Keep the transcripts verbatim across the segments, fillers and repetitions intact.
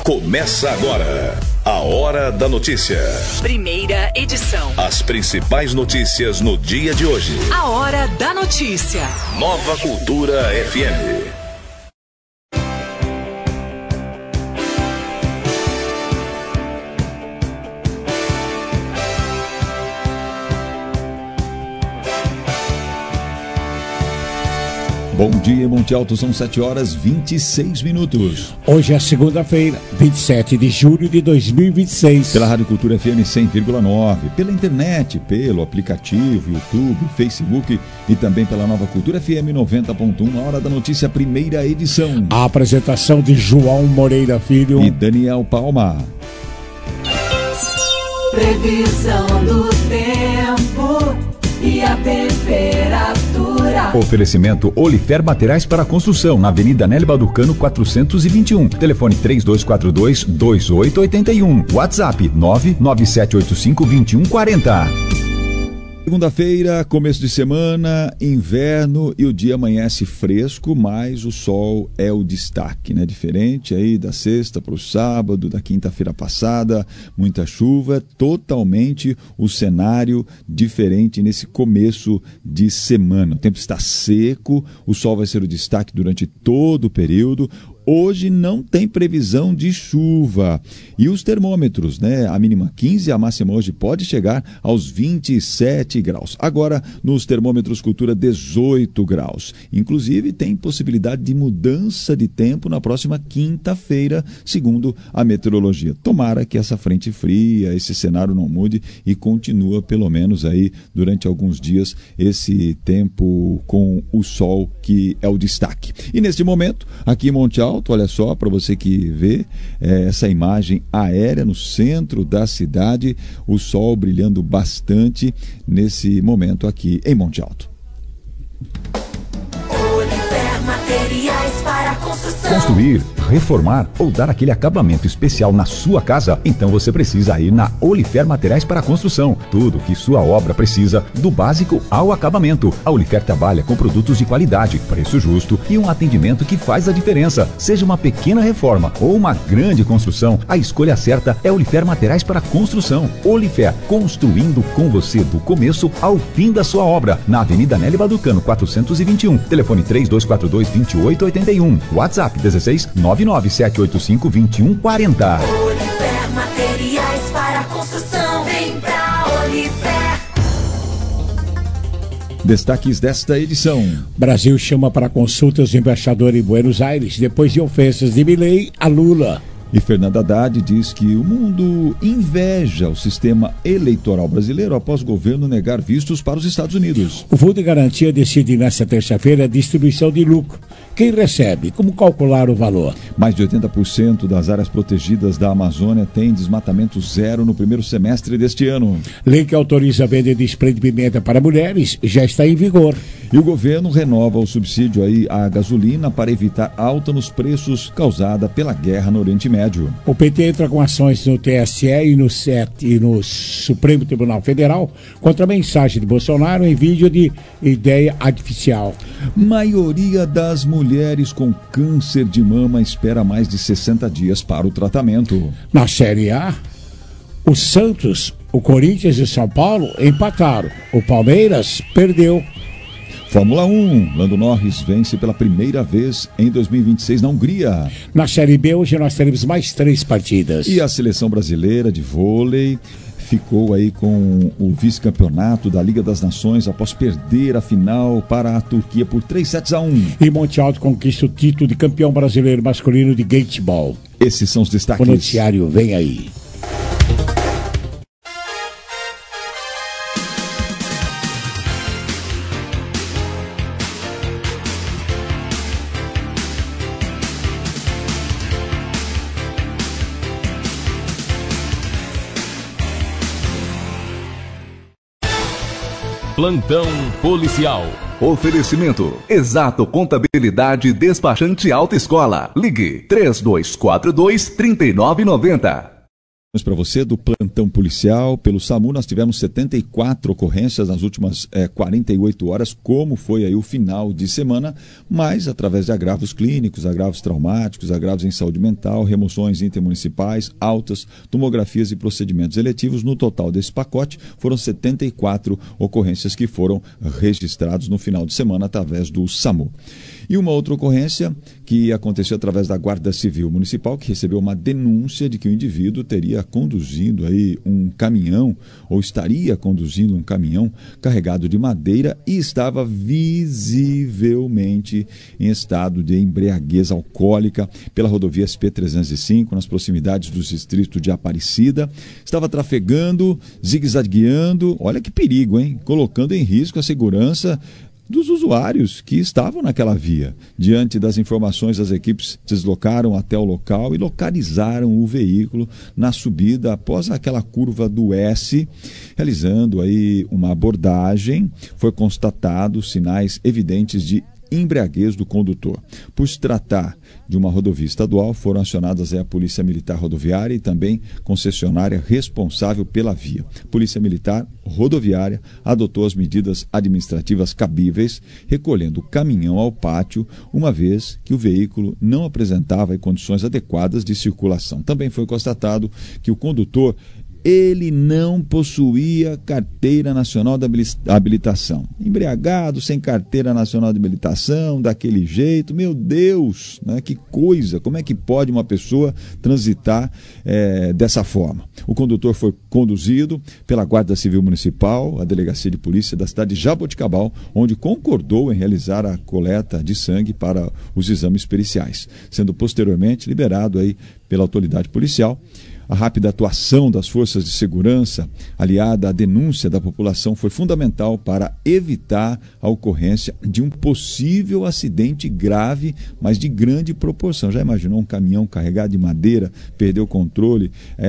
Começa agora a Hora da Notícia. Primeira edição. As principais notícias no dia de hoje. A Hora da Notícia. Nova Cultura F M. Bom dia, Monte Alto, são sete horas e vinte e seis minutos. Hoje é segunda-feira, vinte e sete de julho de dois mil e vinte e seis. Pela Rádio Cultura F M cem vírgula nove, pela internet, pelo aplicativo, YouTube, Facebook e também pela Nova Cultura F M noventa ponto um, a Hora da Notícia, primeira edição. A apresentação de João Moreira Filho e Daniel Palma. Previsão do tempo e a temperatura. Oferecimento Olifer Materiais para Construção, na Avenida Nélio Ducano quatrocentos e vinte e um. Telefone três dois quatro dois, dois oito oito um. WhatsApp nove nove sete oito cinco, dois um quatro zero. Segunda-feira, começo de semana, inverno e o dia amanhece fresco, mas o sol é o destaque, né? Diferente aí da sexta para o sábado, da quinta-feira passada, muita chuva, totalmente o cenário diferente nesse começo de semana. O tempo está seco, o sol vai ser o destaque durante todo o período. Hoje não tem previsão de chuva. E os termômetros, né? A mínima quinze, a máxima hoje pode chegar aos vinte e sete graus. Agora, nos termômetros Cultura, dezoito graus. Inclusive, tem possibilidade de mudança de tempo na próxima quinta-feira, segundo a meteorologia. Tomara que essa frente fria, esse cenário não mude e continua, pelo menos aí, durante alguns dias, esse tempo com o sol que é o destaque. E neste momento, aqui em Monte Alto, olha só, para você que vê é, essa imagem aérea no centro da cidade, o sol brilhando bastante nesse momento aqui em Monte Alto. Olifer Materiais para Construção. Construir, reformar ou dar aquele acabamento especial na sua casa? Então você precisa ir na Olifer Materiais para Construção. Tudo que sua obra precisa, do básico ao acabamento. A Olifer trabalha com produtos de qualidade, preço justo e um atendimento que faz a diferença. Seja uma pequena reforma ou uma grande construção, a escolha certa é Olifer Materiais para Construção. Olifer, construindo com você do começo ao fim da sua obra. Na Avenida Nélio Baducano, quatrocentos e vinte e um. Telefone três dois quatro dois, dois oito oito um. WhatsApp dezesseis, nove nove sete oito cinco, dois um quatro zero. Olifer Materiais para Construção. Vem pra Olifer. Destaques desta edição. Brasil chama para consultas o embaixador em Buenos Aires depois de ofensas de Milei a Lula. E Fernando Haddad diz que o mundo inveja o sistema eleitoral brasileiro após o governo negar vistos para os Estados Unidos. O Fundo de Garantia decide nesta terça-feira a distribuição de lucro. Quem recebe? Como calcular o valor? Mais de oitenta por cento das áreas protegidas da Amazônia têm desmatamento zero no primeiro semestre deste ano. Lei que autoriza a venda de spray de pimenta para mulheres já está em vigor. E o governo renova o subsídio aí à gasolina para evitar alta nos preços causada pela guerra no Oriente Médio. O P T entra com ações no T S E e no S E T e no Supremo Tribunal Federal contra a mensagem de Bolsonaro em vídeo de ideia artificial. Maioria das mulheres com câncer de mama espera mais de sessenta dias para o tratamento. Na Série A, o Santos, o Corinthians e o São Paulo empataram. O Palmeiras perdeu. Fórmula um, Lando Norris vence pela primeira vez em dois mil e vinte e seis na Hungria. Na Série B, hoje nós teremos mais três partidas. E a seleção brasileira de vôlei ficou aí com o vice-campeonato da Liga das Nações após perder a final para a Turquia por três sets a um. E Monte Alto conquista o título de campeão brasileiro masculino de gateball. Esses são os destaques. O noticiário vem aí. Plantão policial. Oferecimento Exato Contabilidade Despachante Alta Escola. Ligue três dois quatro dois, três nove nove zero. Para você do plantão policial pelo SAMU, nós tivemos setenta e quatro ocorrências nas últimas eh, quarenta e oito horas, como foi aí o final de semana, mas através de agravos clínicos, agravos traumáticos, agravos em saúde mental, remoções intermunicipais, altas, tomografias e procedimentos eletivos. No total desse pacote, foram setenta e quatro ocorrências que foram registrados no final de semana através do SAMU. E uma outra ocorrência que aconteceu através da Guarda Civil Municipal, que recebeu uma denúncia de que o indivíduo teria conduzindo aí um caminhão, ou estaria conduzindo um caminhão carregado de madeira e estava visivelmente em estado de embriaguez alcoólica pela rodovia S P trezentos e cinco, nas proximidades do distrito de Aparecida. Estava trafegando, zigue-zagueando, olha que perigo, hein? Colocando em risco a segurança dos usuários que estavam naquela via. Diante das informações, as equipes se deslocaram até o local e localizaram o veículo na subida após aquela curva do S, realizando aí uma abordagem. Foi constatado sinais evidentes de embriaguez do condutor. Por se tratar de uma rodovia estadual, foram acionadas a Polícia Militar Rodoviária e também concessionária responsável pela via. Polícia Militar Rodoviária adotou as medidas administrativas cabíveis, recolhendo o caminhão ao pátio, uma vez que o veículo não apresentava condições adequadas de circulação. Também foi constatado que o condutor ele não possuía carteira nacional de habilitação. Embriagado, sem carteira nacional de habilitação, daquele jeito, meu Deus, né? Que coisa, como é que pode uma pessoa transitar é, dessa forma? O condutor foi conduzido pela Guarda Civil Municipal, a Delegacia de Polícia da cidade de Jaboticabal, onde concordou em realizar a coleta de sangue para os exames periciais, sendo posteriormente liberado aí pela autoridade policial. A rápida atuação das forças de segurança, aliada à denúncia da população, foi fundamental para evitar a ocorrência de um possível acidente grave, mas de grande proporção. Já imaginou um caminhão carregado de madeira, perder o controle,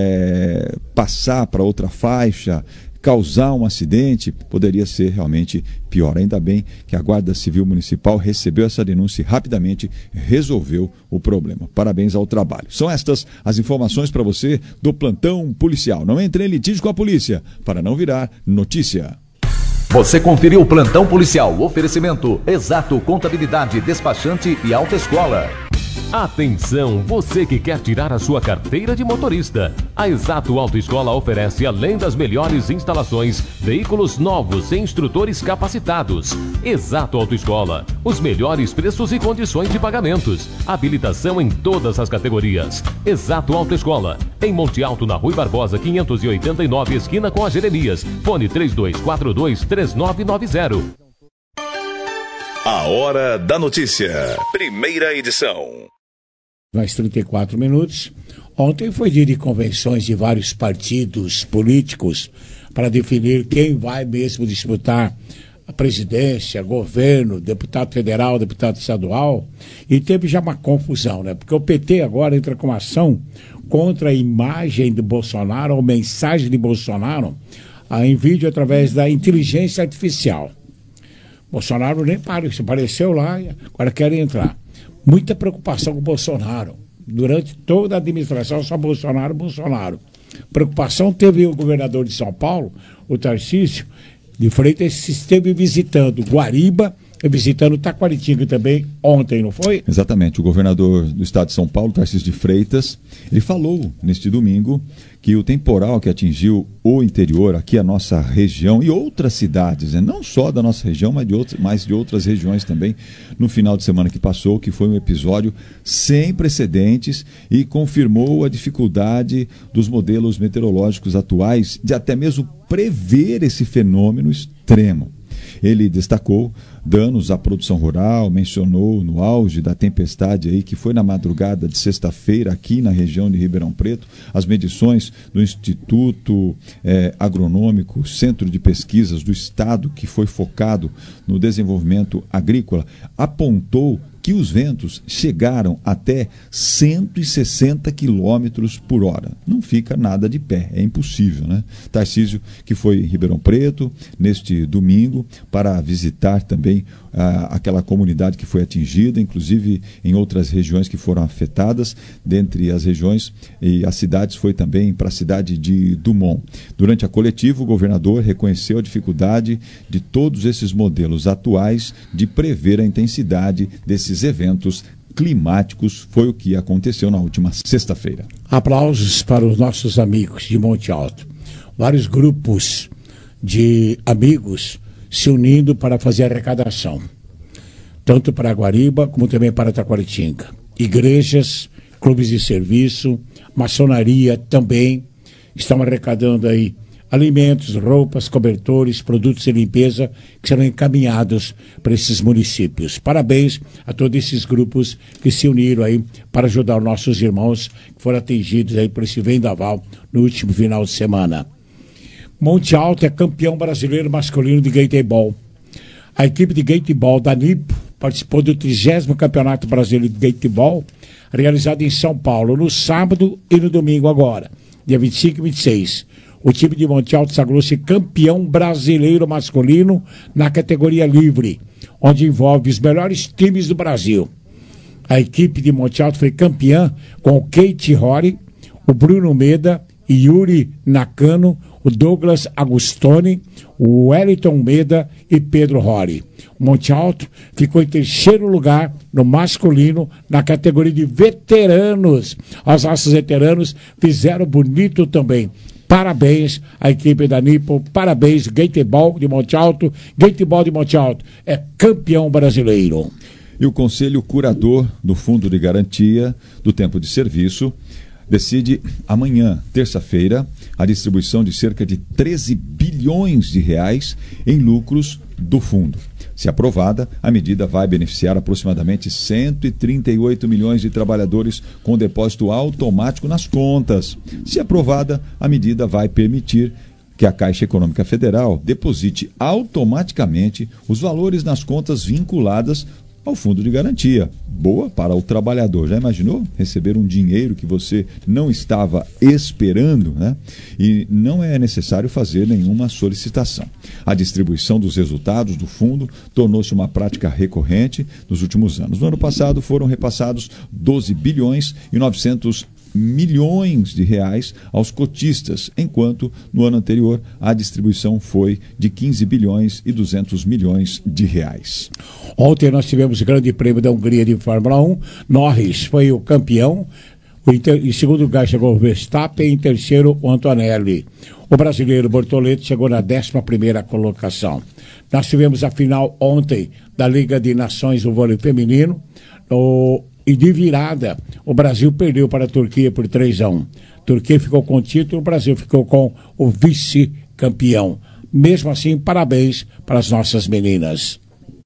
é, passar para outra faixa, causar um acidente? Poderia ser realmente pior. Ainda bem que a Guarda Civil Municipal recebeu essa denúncia e rapidamente resolveu o problema. Parabéns ao trabalho. São estas as informações para você do plantão policial. Não entre em litígio com a polícia para não virar notícia. Você conferiu o plantão policial. Oferecimento Exato Contabilidade, Despachante e Autoescola. Atenção, você que quer tirar a sua carteira de motorista. A Exato Autoescola oferece, além das melhores instalações, veículos novos e instrutores capacitados. Exato Autoescola, os melhores preços e condições de pagamentos. Habilitação em todas as categorias. Exato Autoescola, em Monte Alto, na Rui Barbosa, quinhentos e oitenta e nove, esquina com a Jeremias. Fone três dois quatro dois, três nove nove zero. A Hora da Notícia, primeira edição. Mais trinta e quatro minutos. Ontem foi dia de convenções de vários partidos políticos para definir quem vai mesmo disputar a presidência, governo, deputado federal, deputado estadual, e teve já uma confusão, né? Porque o P T agora entra com ação contra a imagem de Bolsonaro, ou mensagem de Bolsonaro, em vídeo através da inteligência artificial. Bolsonaro nem apareceu lá, agora querem entrar. Muita preocupação com o Bolsonaro. Durante toda a administração, só Bolsonaro, Bolsonaro. Preocupação teve o governador de São Paulo, o Tarcísio de Freitas, esteve visitando Guariba e visitando Taquaritinga também ontem, não foi? Exatamente. O governador do estado de São Paulo, Tarcísio de Freitas, ele falou neste domingo que o temporal que atingiu o interior, aqui a nossa região e outras cidades, né? Não só da nossa região, mas de, outras, mas de outras regiões também, no final de semana que passou, que foi um episódio sem precedentes e confirmou a dificuldade dos modelos meteorológicos atuais de até mesmo prever esse fenômeno extremo. Ele destacou danos à produção rural, mencionou no auge da tempestade aí, que foi na madrugada de sexta-feira aqui na região de Ribeirão Preto, as medições do Instituto eh, Agronômico, Centro de Pesquisas do Estado, que foi focado no desenvolvimento agrícola, apontou que os ventos chegaram até cento e sessenta quilômetros por hora. Não fica nada de pé, é impossível, né? Tarcísio, que foi em Ribeirão Preto neste domingo para visitar também ah, aquela comunidade que foi atingida, inclusive em outras regiões que foram afetadas, dentre as regiões e as cidades foi também para a cidade de Dumont. Durante a coletiva, o governador reconheceu a dificuldade de todos esses modelos atuais de prever a intensidade desses eventos climáticos, foi o que aconteceu na última sexta-feira. Aplausos para os nossos amigos de Monte Alto. Vários grupos de amigos se unindo para fazer arrecadação, tanto para Guariba como também para Taquaritinga. Igrejas, clubes de serviço, maçonaria também estão arrecadando aí alimentos, roupas, cobertores, produtos de limpeza que serão encaminhados para esses municípios. Parabéns a todos esses grupos que se uniram aí para ajudar os nossos irmãos que foram atingidos aí por esse vendaval no último final de semana. Monte Alto é campeão brasileiro masculino de Gatebol. A equipe de Gatebol da Nipo participou do trigésimo Campeonato Brasileiro de Gatebol, realizado em São Paulo, no sábado e no domingo agora, dia vinte e cinco e vinte e seis. O time de Monte Alto sagrou-se campeão brasileiro masculino na categoria livre, onde envolve os melhores times do Brasil. A equipe de Monte Alto foi campeã com o Kate Rory, o Bruno Meda, Yuri Nakano, o Douglas Agustoni, o Wellington Meda e Pedro Rory. O Monte Alto ficou em terceiro lugar no masculino na categoria de veteranos. Os nossos veteranos fizeram bonito também. Parabéns à equipe da Nipo, parabéns, Gatebol de Monte Alto. Gatebol de Monte Alto é campeão brasileiro. E o Conselho Curador do Fundo de Garantia do Tempo de Serviço decide amanhã, terça-feira, a distribuição de cerca de treze bilhões de reais em lucros do fundo. Se aprovada, a medida vai beneficiar aproximadamente cento e trinta e oito milhões de trabalhadores com depósito automático nas contas. Se aprovada, a medida vai permitir que a Caixa Econômica Federal deposite automaticamente os valores nas contas vinculadas ao fundo de garantia. Boa para o trabalhador. Já imaginou receber um dinheiro que você não estava esperando, né? E não é necessário fazer nenhuma solicitação. A distribuição dos resultados do fundo tornou-se uma prática recorrente nos últimos anos. No ano passado foram repassados doze bilhões e novecentos milhões de reais aos cotistas, enquanto no ano anterior a distribuição foi de quinze bilhões e duzentos milhões de reais. Ontem nós tivemos o Grande Prêmio da Hungria de Fórmula um. Norris foi o campeão. Em segundo lugar chegou o Verstappen, em terceiro o Antonelli. O brasileiro Bortoleto chegou na décima primeira colocação. Nós tivemos a final ontem da Liga de Nações do vôlei feminino. O E de virada, o Brasil perdeu para a Turquia por três a um. A Turquia ficou com o título, o Brasil ficou com o vice-campeão. Mesmo assim, parabéns para as nossas meninas.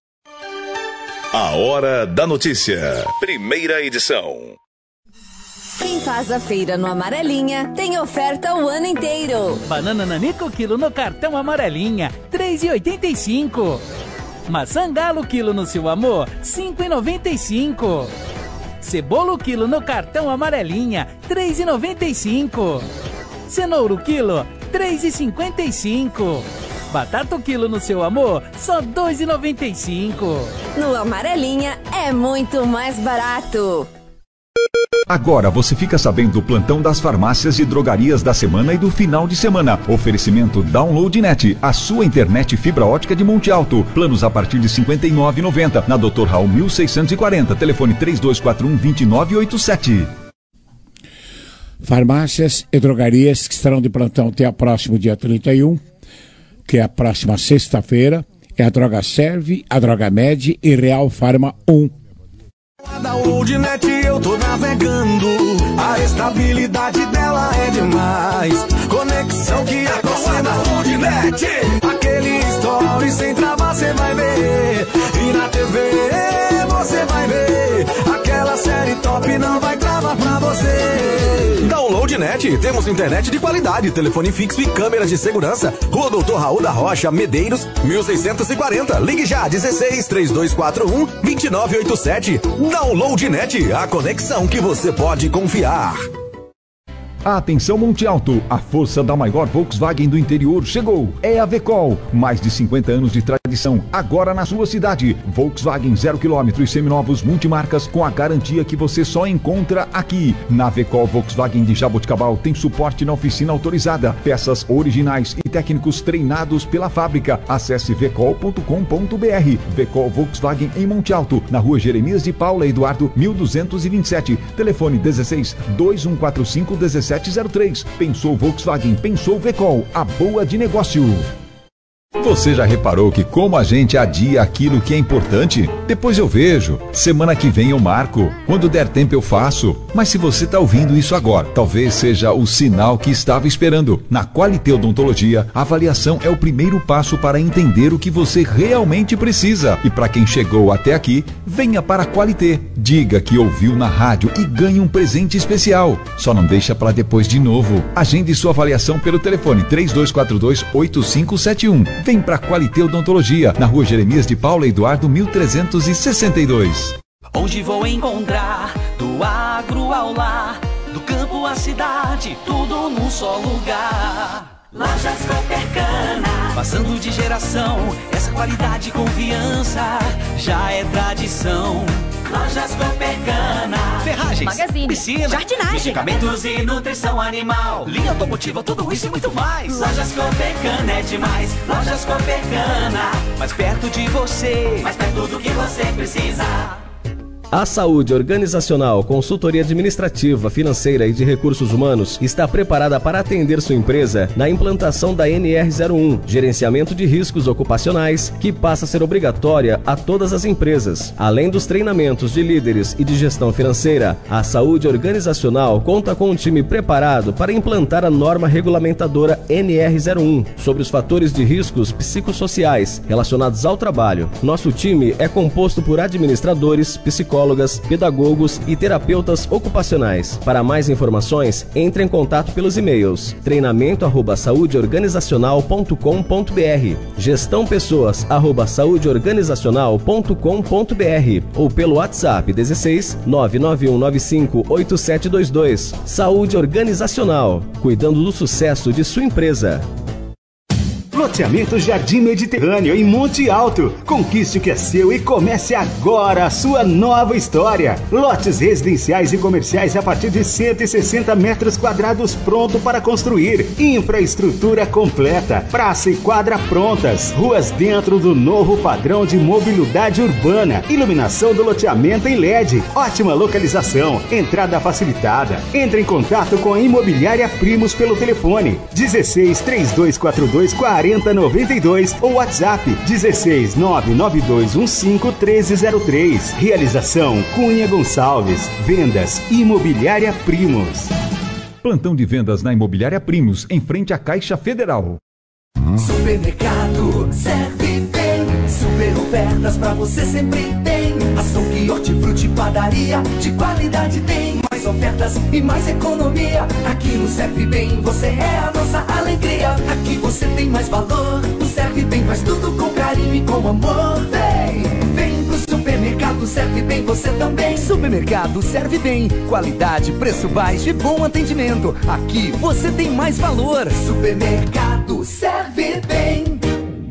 A Hora da Notícia. Primeira edição. Quem faz a feira no Amarelinha tem oferta o ano inteiro. Banana Nanico quilo no cartão Amarelinha, três reais e oitenta e cinco centavos. Maçã Galo quilo no Seu Amor, cinco reais e noventa e cinco centavos. Cebola o quilo no cartão Amarelinha, três reais e noventa e cinco centavos. Cenoura o quilo, três reais e cinquenta e cinco centavos. Batata o quilo no Seu Amor, só dois reais e noventa e cinco centavos. No Amarelinha é muito mais barato. Agora você fica sabendo do plantão das farmácias e drogarias da semana e do final de semana. Oferecimento DownloadNet, a sua internet fibra ótica de Monte Alto. Planos a partir de cinquenta e nove reais e noventa centavos. Na doutor Raul mil seiscentos e quarenta. Telefone três dois quatro um, dois nove oito sete. Farmácias e drogarias que estarão de plantão até o próximo dia trinta e um, que é a próxima sexta-feira. É a Droga Serve, a Droga Med e Real Farma um. A DownloadNet eu tô navegando, a estabilidade dela é demais. Conexão que é com a DownloadNet, aquele story sem travar cê vai ver. E na T V você vai ver, aquela série top não vai travar pra você. Download Loadnet, temos internet de qualidade, telefone fixo e câmeras de segurança. Rua Doutor Raul da Rocha, Medeiros, mil seiscentos e quarenta. Ligue já, dezesseis, trinta e dois quarenta e um, vinte e nove oitenta e sete. Downloadnet, a conexão que você pode confiar. Atenção Monte Alto, a força da maior Volkswagen do interior chegou. É a Vecol, mais de cinquenta anos de tradição, agora na sua cidade. Volkswagen zero quilômetro e seminovos multimarcas com a garantia que você só encontra aqui. Na Vecol Volkswagen de Jaboticabal tem suporte na oficina autorizada, peças originais e técnicos treinados pela fábrica. Acesse vecol ponto com ponto br. Vecol Volkswagen em Monte Alto, na rua Jeremias de Paula Eduardo, mil duzentos e vinte e sete. Telefone dezesseis, dois um quatro cinco, dezessete zero três. Pensou Volkswagen, pensou Vecol, a boa de negócio. Você já reparou que como a gente adia aquilo que é importante? Depois eu vejo, semana que vem eu marco, quando der tempo eu faço. Mas se você está ouvindo isso agora, talvez seja o sinal que estava esperando. Na Qualité Odontologia, a avaliação é o primeiro passo para entender o que você realmente precisa. E para quem chegou até aqui, venha para a Qualité. Diga que ouviu na rádio e ganhe um presente especial. Só não deixa para depois de novo. Agende sua avaliação pelo telefone três dois quatro dois, oito cinco sete um. Vem pra Qualité Odontologia, na rua Jeremias de Paula Eduardo, mil trezentos e sessenta e dois. Onde vou encontrar do agro ao lar, do campo à cidade, tudo num só lugar. Lojas Coopercana, passando de geração, essa qualidade e confiança já é tradição. Lojas Coopercana, ferragens, magazine, piscina, jardinagem, medicamentos e nutrição animal, linha automotiva, tudo isso e muito mais. Lojas Coopercana é demais. Lojas Coopercana, mais perto de você, mais perto do que você precisa. A Saúde Organizacional, consultoria administrativa, financeira e de recursos humanos está preparada para atender sua empresa na implantação da N R zero um, gerenciamento de riscos ocupacionais, que passa a ser obrigatória a todas as empresas. Além dos treinamentos de líderes e de gestão financeira, a Saúde Organizacional conta com um time preparado para implantar a norma regulamentadora N R zero um sobre os fatores de riscos psicossociais relacionados ao trabalho. Nosso time é composto por administradores, psicólogos, psicólogas, pedagogos e terapeutas ocupacionais. Para mais informações, entre em contato pelos e-mails treinamento arroba saúde organizacional ponto com ponto br, gestão pessoas arroba saúde organizacional ponto com ponto br ou pelo WhatsApp dezesseis, nove nove um nove cinco, oito sete dois dois. Saúde Organizacional, cuidando do sucesso de sua empresa. Loteamento Jardim Mediterrâneo em Monte Alto. Conquiste o que é seu e comece agora a sua nova história. Lotes residenciais e comerciais a partir de cento e sessenta metros quadrados pronto para construir. Infraestrutura completa. Praça e quadra prontas. Ruas dentro do novo padrão de mobilidade urbana. Iluminação do loteamento em L E D. Ótima localização. Entrada facilitada. Entre em contato com a Imobiliária Primos pelo telefone dezesseis, trinta e dois quarenta e dois, quarenta noventa e dois ou WhatsApp dezesseis, nove nove dois um cinco, treze zero três. Realização Cunha Gonçalves. Vendas Imobiliária Primos. Plantão de vendas na Imobiliária Primos, em frente à Caixa Federal. Supermercado serve bem. Super ofertas pra você sempre tem. Açougue, hortifruti, padaria, de qualidade tem. Mais ofertas e mais economia. Aqui no Serve Bem você é a nossa alegria. Aqui você tem mais valor. O Serve Bem faz tudo com carinho e com amor. Vem, vem pro supermercado Serve Bem você também. Supermercado Serve Bem, qualidade, preço baixo e bom atendimento. Aqui você tem mais valor. Supermercado Serve Bem.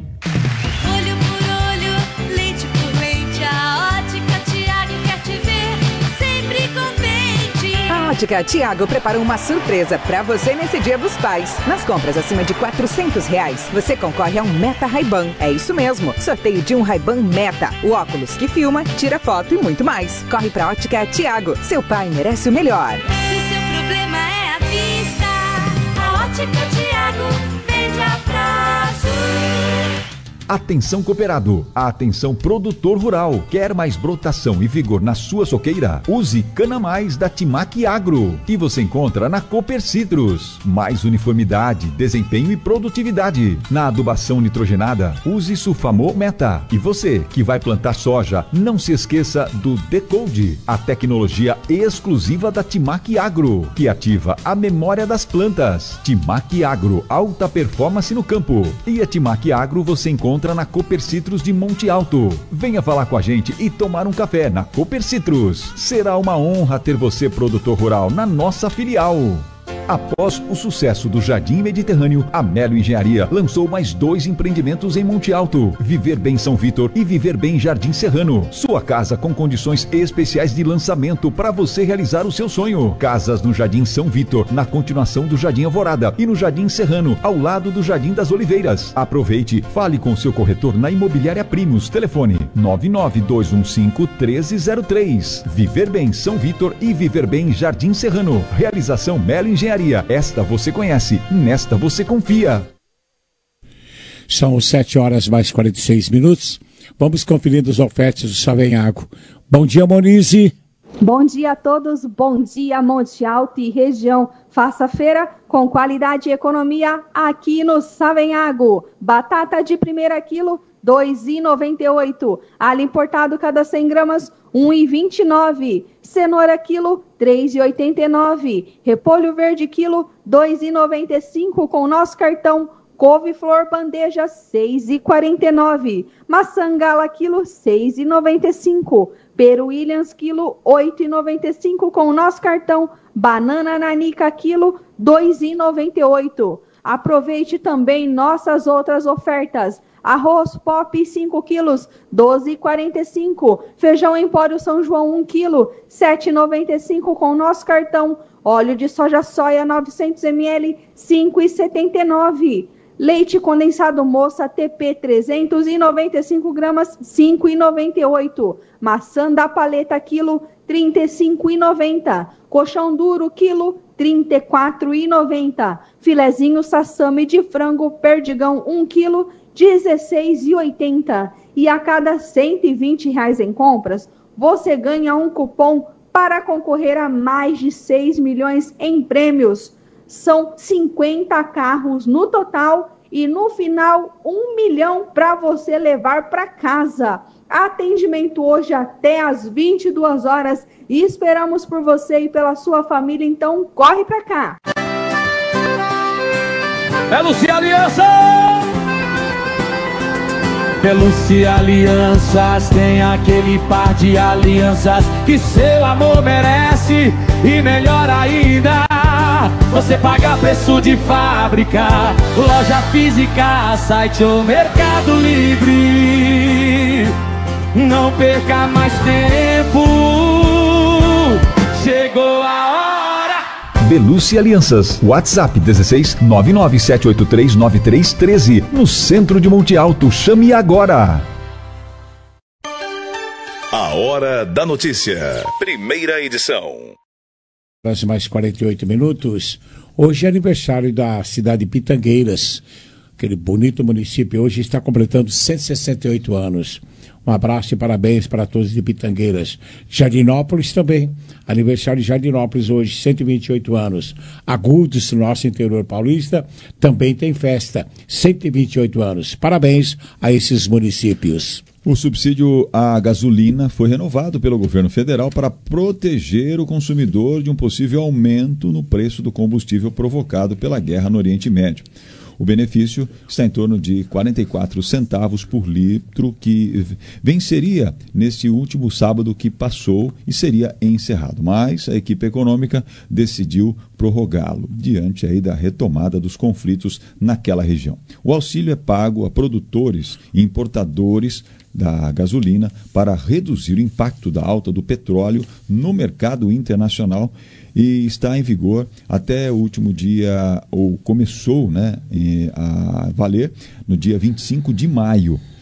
Olho por olho, leite por leite, a Ótica Tiago quer te ver sempre contente. A Ótica Tiago preparou uma surpresa pra você nesse Dia dos Pais. Nas compras acima de quatrocentos reais, você concorre a um Meta Ray-Ban. É isso mesmo, sorteio de um Ray-Ban Meta, o óculos que filma, tira foto e muito mais. Corre pra Ótica Tiago, seu pai merece o melhor. Se seu problema é a vista, a Ótica Tiago vende a prazo. Atenção cooperado, atenção produtor rural. Quer mais brotação e vigor na sua soqueira? Use Cana Mais da Timac Agro, que você encontra na Cooper Citrus. Mais uniformidade, desempenho e produtividade. Na adubação nitrogenada, use Sulfamol Meta. E você que vai plantar soja, não se esqueça do Decode, a tecnologia exclusiva da Timac Agro, que ativa a memória das plantas. Timac Agro, alta performance no campo. E a Timac Agro você encontra na Cooper Citrus de Monte Alto. Venha falar com a gente e tomar um café na Cooper Citrus. Será uma honra ter você, produtor rural, na nossa filial. Após o sucesso do Jardim Mediterrâneo, a Melo Engenharia lançou mais dois empreendimentos em Monte Alto: Viver Bem São Vitor e Viver Bem Jardim Serrano. Sua casa com condições especiais de lançamento para você realizar o seu sonho. Casas no Jardim São Vitor, na continuação do Jardim Alvorada, e no Jardim Serrano, ao lado do Jardim das Oliveiras. Aproveite, fale com seu corretor na Imobiliária Primos. Telefone nove nove dois um cinco um três zero três. Viver Bem São Vitor e Viver Bem Jardim Serrano. Realização Melo Engenharia. Esta você conhece, nesta você confia. São sete horas mais quarenta e seis minutos. Vamos conferindo as ofertas do Savenhago. Bom dia, Monize. Bom dia a todos, bom dia Monte Alto e região. Faça feira com qualidade e economia aqui no Savenhago. Batata de primeira quilo, dois reais e noventa e oito centavos. Alho importado cada cem gramas, um real e vinte e nove centavos. Cenoura quilo, três reais e oitenta e nove centavos. Repolho verde quilo, dois reais e noventa e cinco centavos com nosso cartão. Couve-flor bandeja, seis reais e quarenta e nove centavos. Maçã gala quilo, seis reais e noventa e cinco centavos. Peru Williams quilo, oito reais e noventa e cinco centavos com nosso cartão. Banana nanica quilo, dois reais e noventa e oito centavos. Aproveite também nossas outras ofertas. Arroz Pop cinco quilos, doze reais e quarenta e cinco centavos. Feijão Empório São João um quilo, sete reais e noventa e cinco centavos com nosso cartão. Óleo de soja soia novecentos mililitros, cinco reais e setenta e nove centavos. Leite condensado Moça T P trezentos e noventa e cinco gramas, cinco reais e noventa e oito centavos. Maçã da paleta quilo, trinta e cinco reais e noventa centavos. Colchão duro quilo, trinta e quatro reais e noventa centavos. Filezinho sassami de frango Perdigão um quilo, dezesseis reais e oitenta centavos. E a cada cento e vinte reais em compras, você ganha um cupom para concorrer a mais de seis milhões em prêmios. São cinquenta carros no total e no final um milhão para você levar para casa. Atendimento hoje até às vinte e duas horas e esperamos por você e pela sua família, então corre para cá. É Lucia Aliança! Pelucia Alianças tem aquele par de alianças que seu amor merece e melhor ainda, você paga preço de fábrica, loja física, site ou Mercado Livre. Não perca mais tempo, chegou a hora. Belucci Alianças, WhatsApp dezesseis nove nove sete oito três nove três um três, no centro de Monte Alto. Chame agora. A Hora da Notícia, primeira edição. Mais quarenta e oito minutos. Hoje é aniversário da cidade de Pitangueiras, aquele bonito município. Hoje está completando cento e sessenta e oito anos. Um abraço e parabéns para todos de Pitangueiras. Jardinópolis também. Aniversário de Jardinópolis hoje, cento e vinte e oito anos. Agudos, nosso interior paulista, também tem festa. cento e vinte e oito anos. Parabéns a esses municípios. O subsídio à gasolina foi renovado pelo governo federal para proteger o consumidor de um possível aumento no preço do combustível provocado pela guerra no Oriente Médio. O benefício está em torno de quarenta e quatro centavos por litro, que venceria neste último sábado que passou e seria encerrado. Mas a equipe econômica decidiu prorrogá-lo, diante aí da retomada dos conflitos naquela região. O auxílio é pago a produtores e importadores da gasolina para reduzir o impacto da alta do petróleo no mercado internacional e está em vigor até o último dia, ou começou, né, a valer no dia vinte e cinco de maio.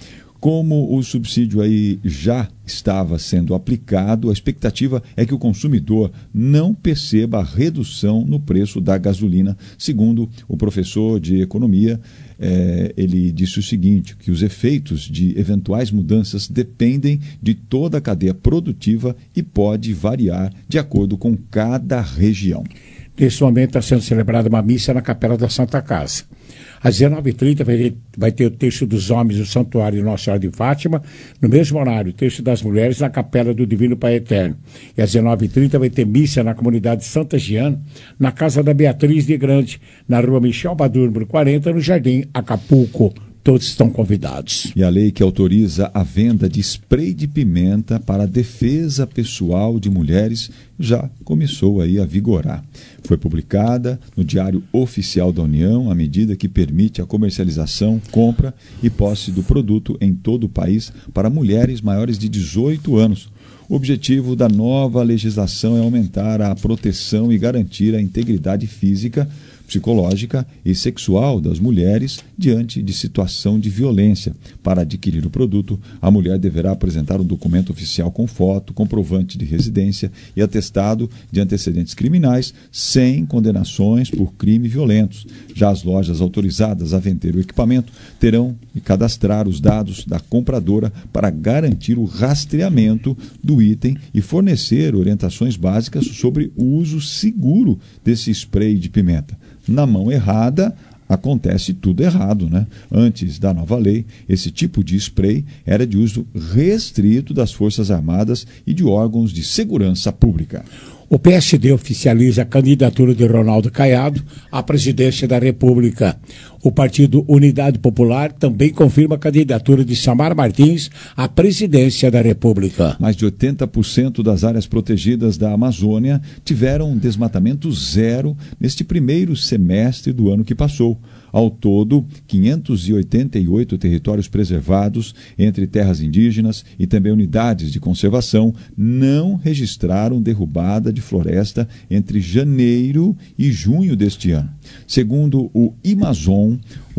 Como o subsídio aí já estava sendo aplicado, a expectativa é que o consumidor não perceba a redução no preço da gasolina. Segundo o professor de economia, eh, ele disse o seguinte, que os efeitos de eventuais mudanças dependem de toda a cadeia produtiva e pode variar de acordo com cada região. Nesse momento está sendo celebrada uma missa na Capela da Santa Casa. Às dezenove e trinta vai, vai ter o terço dos homens do Santuário Nossa Senhora de Fátima, no mesmo horário, o terço das mulheres na Capela do Divino Pai Eterno. E às dezenove e trinta vai ter missa na comunidade Santa Giana, na Casa da Beatriz de Grande, na rua Michel Badur, número quarenta, no Jardim Acapulco. Todos estão convidados. E a lei que autoriza a venda de spray de pimenta para a defesa pessoal de mulheres já começou aí a vigorar. Foi publicada no Diário Oficial da União a medida que permite a comercialização, compra e posse do produto em todo o país para mulheres maiores de dezoito anos. O objetivo da nova legislação é aumentar a proteção e garantir a integridade física, psicológica e sexual das mulheres diante de situação de violência. Para adquirir o produto, a mulher deverá apresentar um documento oficial com foto, comprovante de residência e atestado de antecedentes criminais, sem condenações por crimes violentos. Já as lojas autorizadas a vender o equipamento terão que cadastrar os dados da compradora para garantir o rastreamento do item e fornecer orientações básicas sobre o uso seguro desse spray de pimenta. Na mão errada, acontece tudo errado, né? Antes da nova lei, esse tipo de spray era de uso restrito das Forças Armadas e de órgãos de segurança pública. O P S D oficializa a candidatura de Ronaldo Caiado à presidência da República. O Partido Unidade Popular também confirma a candidatura de Samara Martins à presidência da República. Mais de oitenta por cento das áreas protegidas da Amazônia tiveram desmatamento zero neste primeiro semestre do ano que passou. Ao todo, quinhentos e oitenta e oito territórios preservados, entre terras indígenas e também unidades de conservação, não registraram derrubada de floresta entre janeiro e junho deste ano. Segundo o Amazon,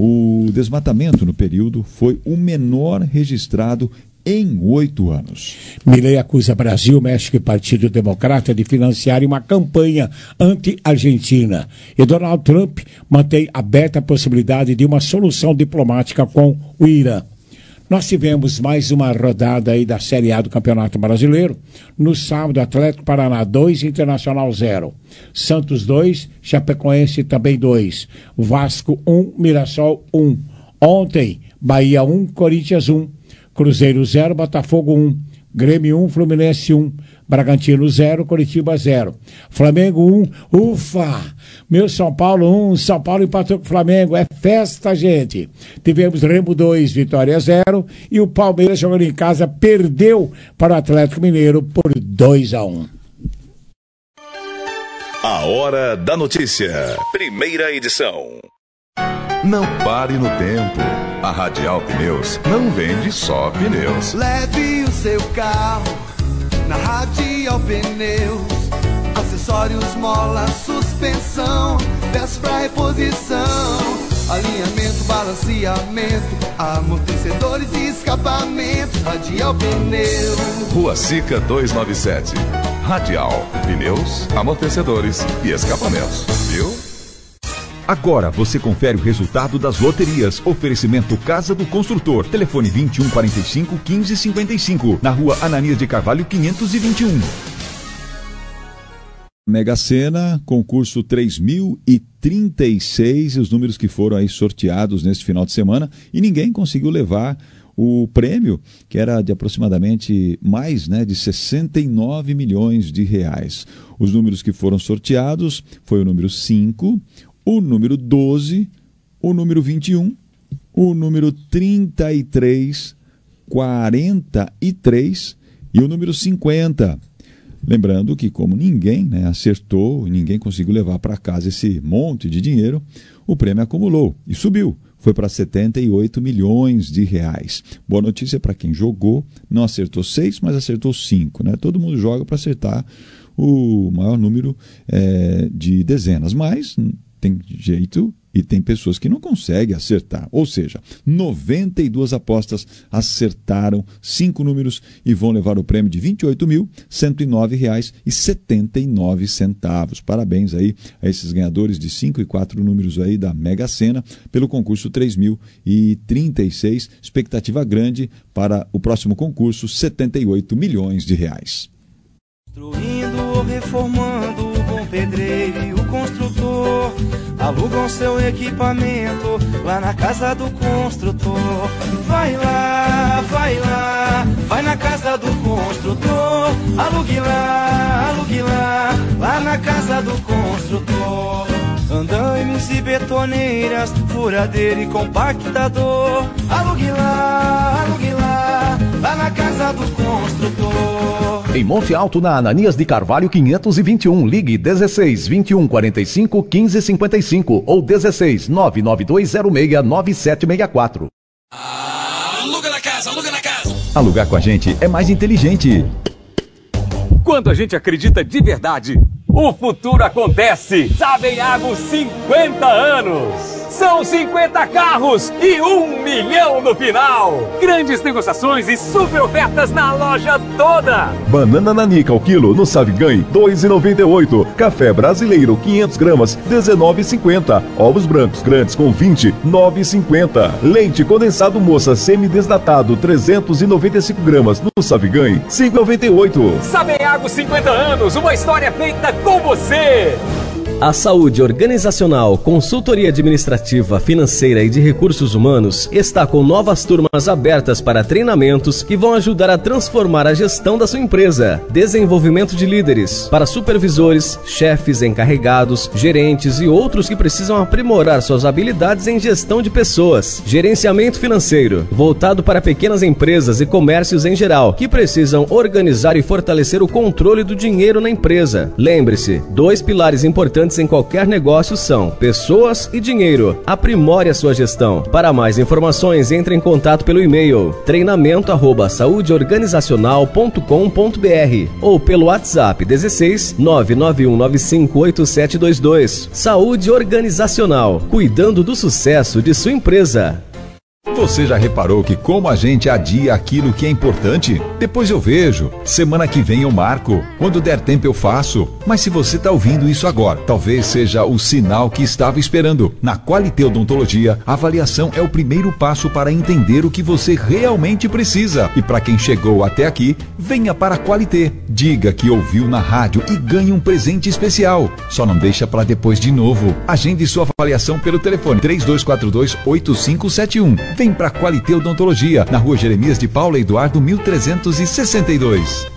o desmatamento no período foi o menor registrado em oito anos. Milei acusa Brasil, México e Partido Democrata de financiarem uma campanha anti-Argentina. E Donald Trump mantém aberta a possibilidade de uma solução diplomática com o Irã. Nós tivemos mais uma rodada aí da Série A do Campeonato Brasileiro. No sábado, Atlético Paraná dois, Internacional zero. Santos dois, Chapecoense também dois. Vasco um, Mirassol um. Ontem, Bahia um, Corinthians um. Cruzeiro zero, Botafogo um, Grêmio um, Fluminense um, Bragantino zero, Curitiba zero, Flamengo um, ufa, meu São Paulo um, São Paulo empatou com o Flamengo, é festa, gente. Tivemos Remo dois, Vitória zero, e o Palmeiras jogando em casa perdeu para o Atlético Mineiro por dois a um. A Hora da Notícia, primeira edição. Não pare no tempo. A Radial Pneus não vende só pneus. Leve o seu carro na Radial Pneus. Acessórios, mola, suspensão, peças pra reposição, alinhamento, balanceamento, amortecedores e escapamentos. Radial Pneus. Rua Sica duzentos e noventa e sete. Radial Pneus, amortecedores e escapamentos. Viu? Agora você confere o resultado das loterias. Oferecimento Casa do Construtor. Telefone vinte e um, quarenta e cinco, quinze, cinquenta e cinco. Na rua Ananias de Carvalho, quinhentos e vinte e um. Mega Sena, concurso três mil e trinta e seis. Os números que foram aí sorteados neste final de semana. E ninguém conseguiu levar o prêmio, que era de aproximadamente mais, né, de sessenta e nove milhões de reais. Os números que foram sorteados foi o número cinco, o número doze, o número vinte e um, o número trinta e três, quarenta e três e o número cinquenta. Lembrando que, como ninguém, né, acertou, ninguém conseguiu levar para casa esse monte de dinheiro, o prêmio acumulou e subiu. Foi para setenta e oito milhões de reais. Boa notícia para quem jogou, não acertou seis, mas acertou cinco. Né? Todo mundo joga para acertar o maior número é, de dezenas, mas tem jeito e tem pessoas que não conseguem acertar. Ou seja, noventa e duas apostas acertaram cinco números e vão levar o prêmio de vinte e oito mil cento e nove reais e setenta e nove centavos. Parabéns aí a esses ganhadores de cinco e quatro números aí da Mega Sena pelo concurso três mil e trinta e seis. Expectativa grande para o próximo concurso, setenta e oito milhões de reais. Construindo ou reformando, o bom pedreiro e o construtor alugam seu equipamento lá na casa do construtor. Vai lá, vai lá, vai na casa do construtor. Alugue lá, alugue lá, lá na casa do construtor. Andaimes e betoneiras, furadeira e compactador. Alugue lá, alugue lá, lá na casa do construtor. Em Monte Alto, na Ananias de Carvalho quinhentos e vinte e um, ligue dezesseis, vinte e um, quarenta e cinco, quinze, cinquenta e cinco ou dezesseis, nove nove dois zero seis, nove sete seis quatro. Aluga na casa, aluga na casa. Alugar com a gente é mais inteligente. Quando a gente acredita de verdade, o futuro acontece. Savenhago cinquenta anos. São cinquenta carros e um milhão no final. Grandes negociações e super ofertas na loja toda. Banana nanica ao quilo no Saviganhe, dois reais e noventa e oito centavos. Café brasileiro, quinhentas gramas, dezenove reais e cinquenta centavos. Ovos brancos grandes com vinte, nove reais e cinquenta centavos. Leite condensado moça semi-desnatado, trezentos e noventa e cinco gramas no Saviganhe, cinco reais e noventa e oito centavos. Savenhago cinquenta anos, uma história feita com você. A Saúde Organizacional, Consultoria Administrativa, Financeira e de Recursos Humanos está com novas turmas abertas para treinamentos que vão ajudar a transformar a gestão da sua empresa. Desenvolvimento de líderes para supervisores, chefes, encarregados, gerentes e outros que precisam aprimorar suas habilidades em gestão de pessoas. Gerenciamento financeiro, voltado para pequenas empresas e comércios em geral, que precisam organizar e fortalecer o controle do dinheiro na empresa. Lembre-se, dois pilares importantes em qualquer negócio são pessoas e dinheiro. Aprimore a sua gestão. Para mais informações, entre em contato pelo e-mail treinamento arroba saúde organizacional ponto com ponto br ou pelo WhatsApp dezesseis, nove nove um nove cinco oito sete dois dois. Saúde Organizacional, cuidando do sucesso de sua empresa. Você já reparou que como a gente adia aquilo que é importante? Depois eu vejo, semana que vem eu marco, quando der tempo eu faço. Mas se você está ouvindo isso agora, talvez seja o sinal que estava esperando. Na Qualité Odontologia, a avaliação é o primeiro passo para entender o que você realmente precisa. E para quem chegou até aqui, venha para a Qualité. Diga que ouviu na rádio e ganhe um presente especial. Só não deixa para depois de novo. Agende sua avaliação pelo telefone três dois quatro dois, oito cinco sete um. Vem para a Qualité Odontologia, na rua Jeremias de Paula Eduardo, mil trezentos e sessenta e dois.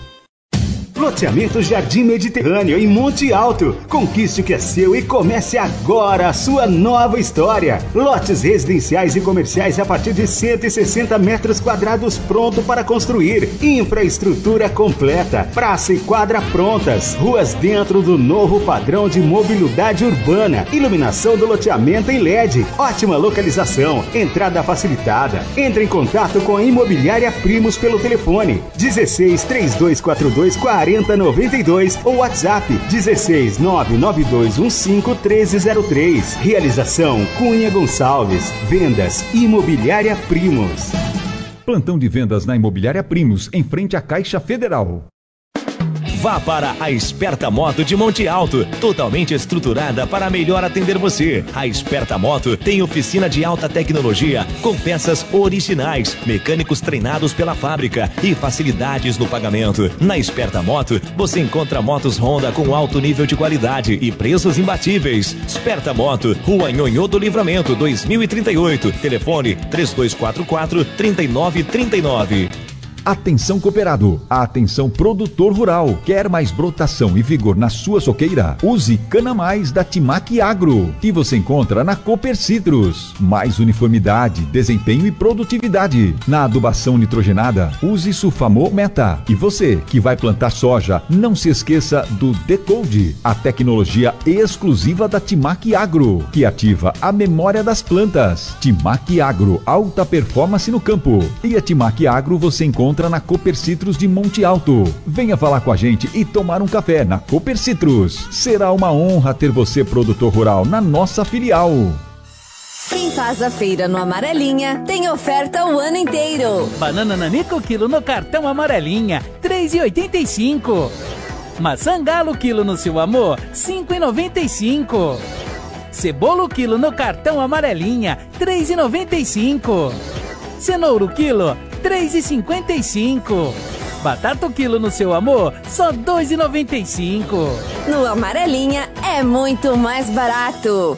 Loteamento Jardim Mediterrâneo em Monte Alto. Conquiste o que é seu e comece agora a sua nova história. Lotes residenciais e comerciais a partir de cento e sessenta metros quadrados pronto para construir. Infraestrutura completa. Praça e quadra prontas. Ruas dentro do novo padrão de mobilidade urbana. Iluminação do loteamento em L E D. Ótima localização. Entrada facilitada. Entre em contato com a Imobiliária Primos pelo telefone dezesseis, três dois quatro dois, quarenta noventa e dois ou WhatsApp dezesseis, nove nove dois um cinco, treze zero três. Realização Cunha Gonçalves. Vendas Imobiliária Primos. Plantão de vendas na Imobiliária Primos, em frente à Caixa Federal. Vá para a Esperta Moto de Monte Alto, totalmente estruturada para melhor atender você. A Esperta Moto tem oficina de alta tecnologia com peças originais, mecânicos treinados pela fábrica e facilidades no pagamento. Na Esperta Moto, você encontra motos Honda com alto nível de qualidade e preços imbatíveis. Esperta Moto, Rua Nhonhô do Livramento, dois mil e trinta e oito. Telefone três dois quatro quatro, três nove três nove. Atenção cooperado, atenção produtor rural. Quer mais brotação e vigor na sua soqueira? Use Cana Mais da Timac Agro, que você encontra na Cooper Citrus. Mais uniformidade, desempenho e produtividade. Na adubação nitrogenada, use Sulfamol Meta. E você que vai plantar soja, não se esqueça do Decode, a tecnologia exclusiva da Timac Agro, que ativa a memória das plantas. Timac Agro, alta performance no campo. E a Timac Agro você encontra na Cooper Citrus de Monte Alto. Venha falar com a gente e tomar um café na Cooper Citrus. Será uma honra ter você, produtor rural, na nossa filial. Quem faz a feira no Amarelinha tem oferta o ano inteiro. Banana Nanico quilo no cartão Amarelinha, três reais e oitenta e cinco. Maçã Galo quilo no Seu Amor, cinco reais e noventa e cinco. Cebola quilo no cartão Amarelinha, três reais e noventa e cinco. Cenoura quilo, três reais e cinquenta e cinco. Batata quilo no Seu Amor, só dois reais e noventa e cinco. No Amarelinha é muito mais barato.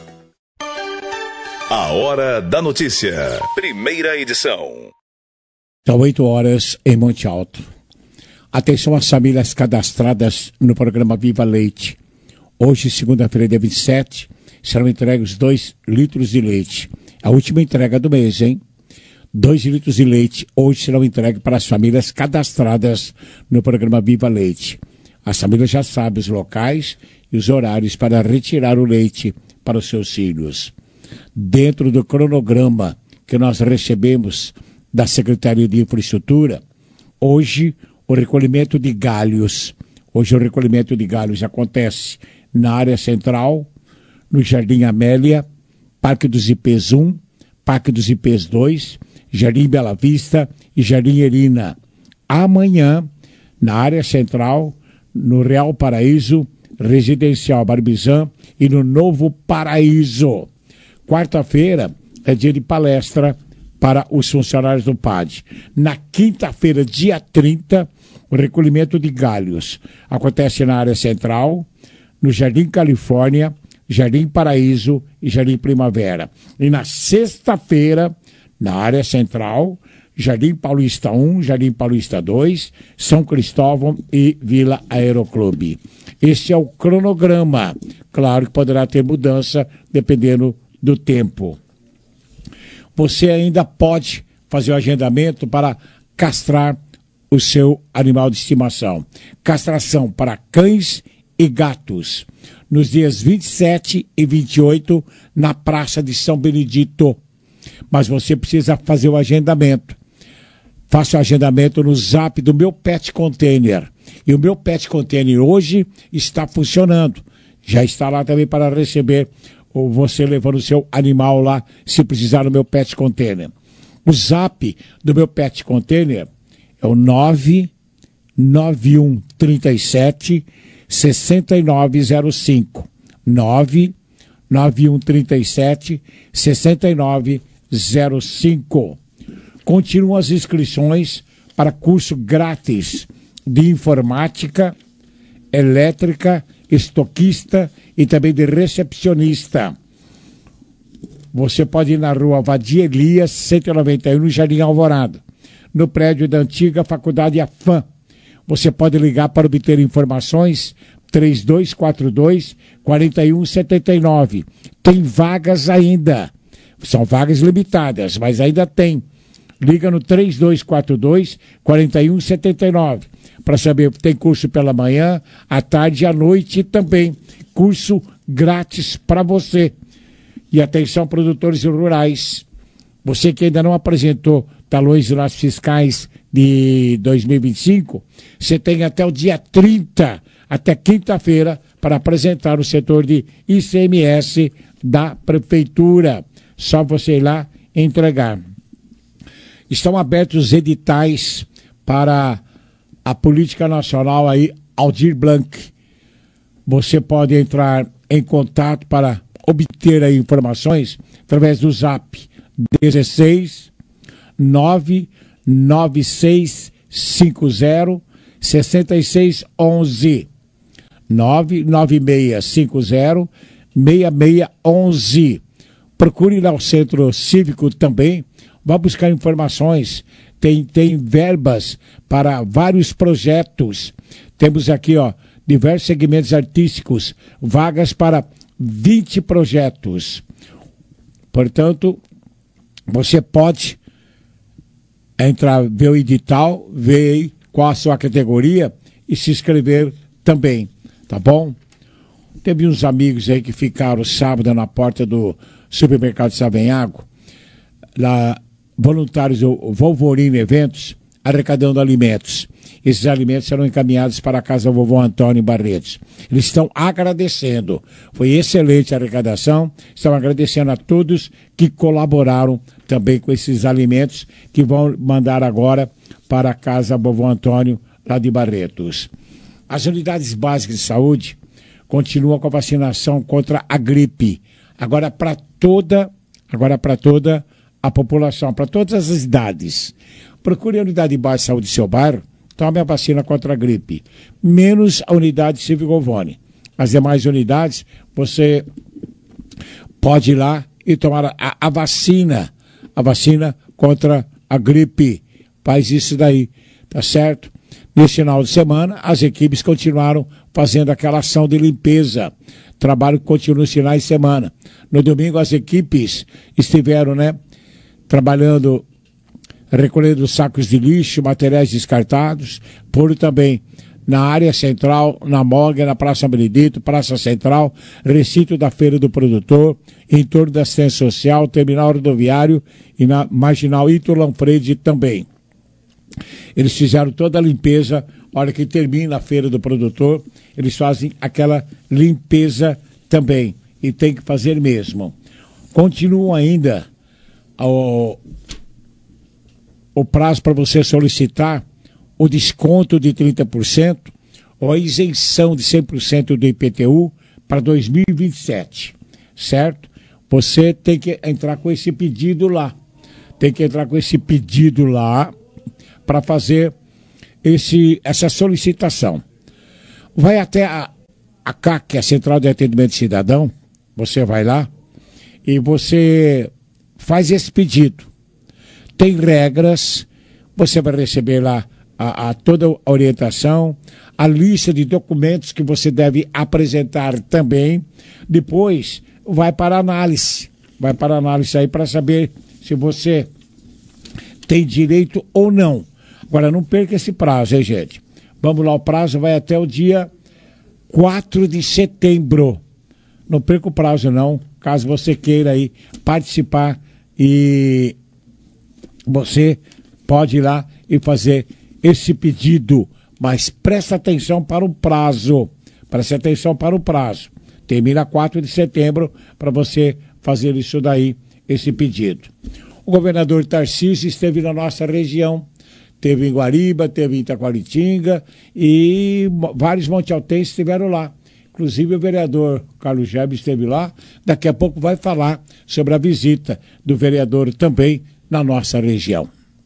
A Hora da Notícia. Primeira edição. São oito horas em Monte Alto. Atenção às famílias cadastradas no programa Viva Leite. Hoje, segunda-feira, dia vinte e sete, serão entregues dois litros de leite. A última entrega do mês, hein? dois litros de leite hoje serão entregues para as famílias cadastradas no programa Viva Leite. As famílias já sabem os locais e os horários para retirar o leite para os seus filhos. Dentro do cronograma que nós recebemos da Secretaria de Infraestrutura, hoje o recolhimento de galhos, hoje o recolhimento de galhos acontece na área central, no Jardim Amélia, Parque dos Ipês um, Parque dos Ipês dois, Jardim Bela Vista e Jardim Erina. Amanhã, na área central, no Real Paraíso, Residencial Barbizan e no Novo Paraíso. Quarta-feira é dia de palestra para os funcionários do P A D. Na quinta-feira, dia trinta, o recolhimento de galhos acontece na área central, no Jardim Califórnia, Jardim Paraíso e Jardim Primavera. E na sexta-feira, na área central, Jardim Paulista um, Jardim Paulista dois, São Cristóvão e Vila Aeroclube. Este é o cronograma. Claro que poderá ter mudança dependendo do tempo. Você ainda pode fazer o agendamento para castrar o seu animal de estimação. Castração para cães e gatos. Nos dias vinte e sete e vinte e oito, na Praça de São Benedito. Mas você precisa fazer o agendamento. Faça o agendamento no zap do meu Pet Container. E o meu Pet Container hoje está funcionando. Já está lá também para receber ou você levando o seu animal lá, se precisar, no meu Pet Container. O zap do meu Pet Container é o nove nove um três sete seis nove zero cinco. nove nove um três sete seis nove zero cinco. Continuam as inscrições para curso grátis de informática, elétrica, estoquista e também de recepcionista. Você pode ir na rua Vadia Elias, cento e noventa e um, no Jardim Alvorada, no prédio da antiga Faculdade Afam. Você pode ligar para obter informações três dois quatro dois, quatro um sete nove. Tem vagas ainda. São vagas limitadas, mas ainda tem. Liga no três dois quatro dois, quatro um sete nove para saber, tem curso pela manhã, à tarde e à noite também. Curso grátis para você. E atenção, produtores rurais. Você que ainda não apresentou talões e laços fiscais de dois mil e vinte e cinco, você tem até o dia trinta, até quinta-feira, para apresentar o setor de I C M S da Prefeitura. Só você ir lá e entregar. Estão abertos os editais para a política nacional aí, Aldir Blanc. Você pode entrar em contato para obter aí informações através do zap dezesseis nove nove seis cinco zero seis seis um um nove nove seis cinco zero seis seis um um. Procure lá o Centro Cívico também. Vá buscar informações. Tem, tem verbas para vários projetos. Temos aqui, ó, diversos segmentos artísticos, vagas para vinte projetos. Portanto, você pode entrar, ver o edital, ver qual a sua categoria e se inscrever também, tá bom? Teve uns amigos aí que ficaram sábado na porta do supermercado Savenhago, lá, voluntários do Wolverine Eventos, arrecadando alimentos. Esses alimentos serão encaminhados para a casa Vovô Antônio em Barretos. Eles estão agradecendo. Foi excelente a arrecadação. Estão agradecendo a todos que colaboraram também com esses alimentos que vão mandar agora para a casa Vovô Antônio lá de Barretos. As unidades básicas de saúde continuam com a vacinação contra a gripe. Agora para toda, agora para toda a população, para todas as idades. Procure a unidade básica de saúde do seu bairro. Tome a vacina contra a gripe, menos a unidade Silvio Govone. As demais unidades, você pode ir lá e tomar a, a vacina, a vacina contra a gripe. Faz isso daí, tá certo? Nesse final de semana, as equipes continuaram fazendo aquela ação de limpeza. Trabalho que continua nos finais de semana. No domingo, as equipes estiveram, né, trabalhando, recolhendo sacos de lixo, materiais descartados, por também na área central, na Moga, na Praça Benedito, Praça Central, recinto da Feira do Produtor, em torno da assistência social, terminal rodoviário e na Marginal Ito Lanfredi também. Eles fizeram toda a limpeza, a hora que termina a Feira do Produtor, eles fazem aquela limpeza também, e tem que fazer mesmo. Continuam ainda o, o prazo para você solicitar o desconto de trinta por cento ou a isenção de cem por cento do I P T U para dois mil e vinte e sete, certo? Você tem que entrar com esse pedido lá, tem que entrar com esse pedido lá para fazer esse, essa solicitação. Vai até a, a C A C, a Central de Atendimento Cidadão, você vai lá e você faz esse pedido. Tem regras, você vai receber lá a, a toda a orientação, a lista de documentos que você deve apresentar também. Depois vai para análise, vai para análise aí para saber se você tem direito ou não. Agora não perca esse prazo, hein, gente? Vamos lá, o prazo vai até o dia quatro de setembro. Não perca o prazo não, caso você queira aí participar, e você pode ir lá e fazer esse pedido, mas presta atenção para o prazo, presta atenção para o prazo. Termina quatro de setembro para você fazer isso daí, esse pedido. O governador Tarcísio esteve na nossa região, teve em Guariba, teve em Itaquaritinga e vários montealtenses estiveram lá. Inclusive o vereador Carlos Gebes esteve lá. Daqui a pouco vai falar sobre a visita do vereador também na nossa região.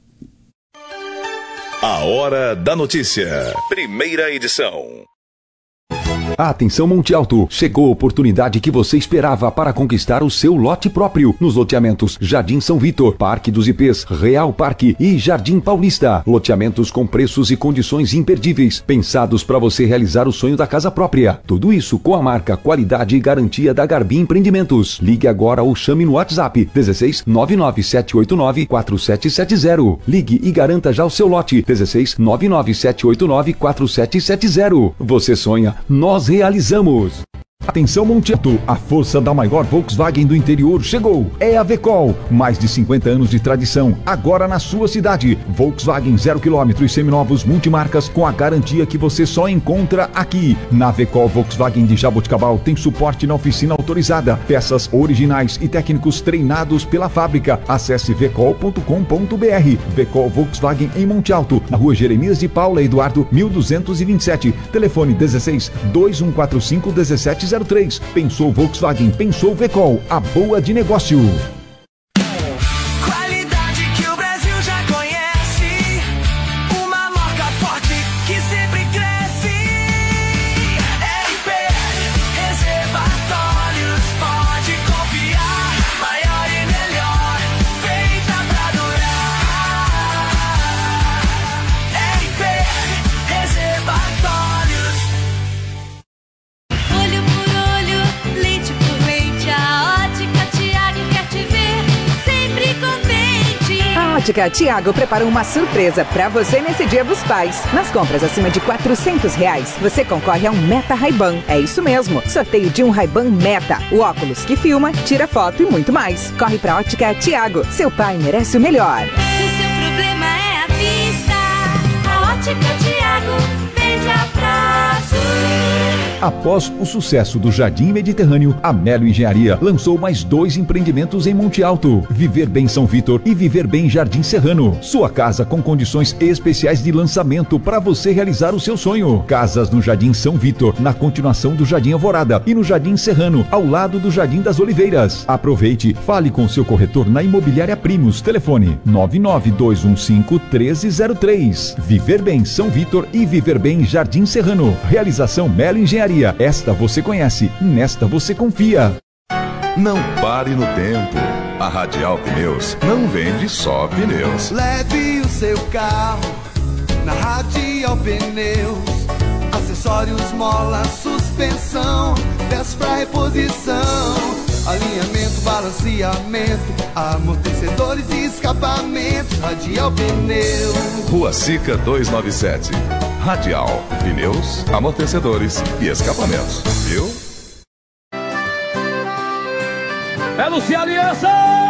A Hora da Notícia. Primeira edição. Atenção Monte Alto, chegou a oportunidade que você esperava para conquistar o seu lote próprio nos loteamentos Jardim São Vitor, Parque dos Ipês, Real Parque e Jardim Paulista. Loteamentos com preços e condições imperdíveis, pensados para você realizar o sonho da casa própria. Tudo isso com a marca, qualidade e garantia da Garbi Empreendimentos. Ligue agora ou chame no WhatsApp dezesseis nove nove sete oito nove quatro sete sete zero. Ligue e garanta já o seu lote dezesseis nove nove sete oito nove quatro sete sete zero. Você sonha, nós realizamos. Atenção Monte Alto, a força da maior Volkswagen do interior chegou. É a Vecol, mais de cinquenta anos de tradição, agora na sua cidade. Volkswagen zero quilômetro e seminovos multimarcas com a garantia que você só encontra aqui. Na Vecol Volkswagen de Jaboticabal tem suporte na oficina autorizada, peças originais e técnicos treinados pela fábrica. Acesse vecol ponto com ponto br. Vecol Volkswagen em Monte Alto, na rua Jeremias de Paula Eduardo mil duzentos e vinte e sete. Telefone dezesseis dois um quatro cinco dezessete zero três. Pensou Volkswagen, pensou Vecol, a boa de negócio. Qualidade que o Brasil já conhece, uma marca forte que sempre cresce. R P Reservatórios, pode confiar, maior e melhor, feita pra durar. R P Reservatórios. Olho por olho, lente por lente, a Ótica Tiago quer te ver sempre contente. A Ótica Tiago preparou uma surpresa pra você nesse Dia dos Pais. Nas compras acima de quatrocentos reais, você concorre a um Meta Ray-Ban. É isso mesmo, sorteio de um Ray-Ban Meta, o óculos que filma, tira foto e muito mais. Corre pra Ótica Tiago, seu pai merece o melhor. O seu problema é a vista. Ótica Tiago, vende a prazo. Após o sucesso do Jardim Mediterrâneo, a Melo Engenharia lançou mais dois empreendimentos em Monte Alto: Viver Bem São Vitor e Viver Bem Jardim Serrano. Sua casa com condições especiais de lançamento para você realizar o seu sonho. Casas no Jardim São Vitor, na continuação do Jardim Alvorada, e no Jardim Serrano, ao lado do Jardim das Oliveiras. Aproveite, fale com seu corretor na Imobiliária Primos. Telefone nove nove dois um cinco um três zero três. Viver Bem São Vitor e Viver Bem Jardim Serrano. Realização Melo Engenharia. Esta você conhece, nesta você confia. Não pare no tempo. A Radial Pneus não vende só pneus. Leve o seu carro na Radial Pneus. Acessórios, mola, suspensão, peças pra reposição, alinhamento, balanceamento, amortecedores e escapamentos. Radial Pneus. Rua Sica duzentos e noventa e sete. Radial Pneus, amortecedores e escapamentos. Viu? É Lucia Aliança!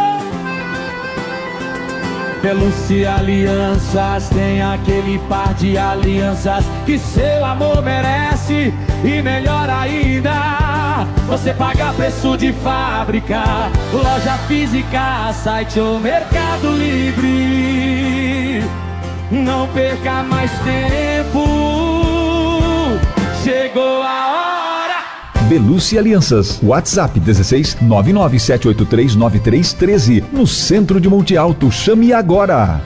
Pelúcia Alianças tem aquele par de alianças que seu amor merece. E melhor ainda, você paga preço de fábrica. Loja física, site ou Mercado Livre. Não perca mais tempo, chegou a hora. Belúcia Alianças. WhatsApp dezesseis nove nove sete oito três nove três um três. No centro de Monte Alto. Chame agora.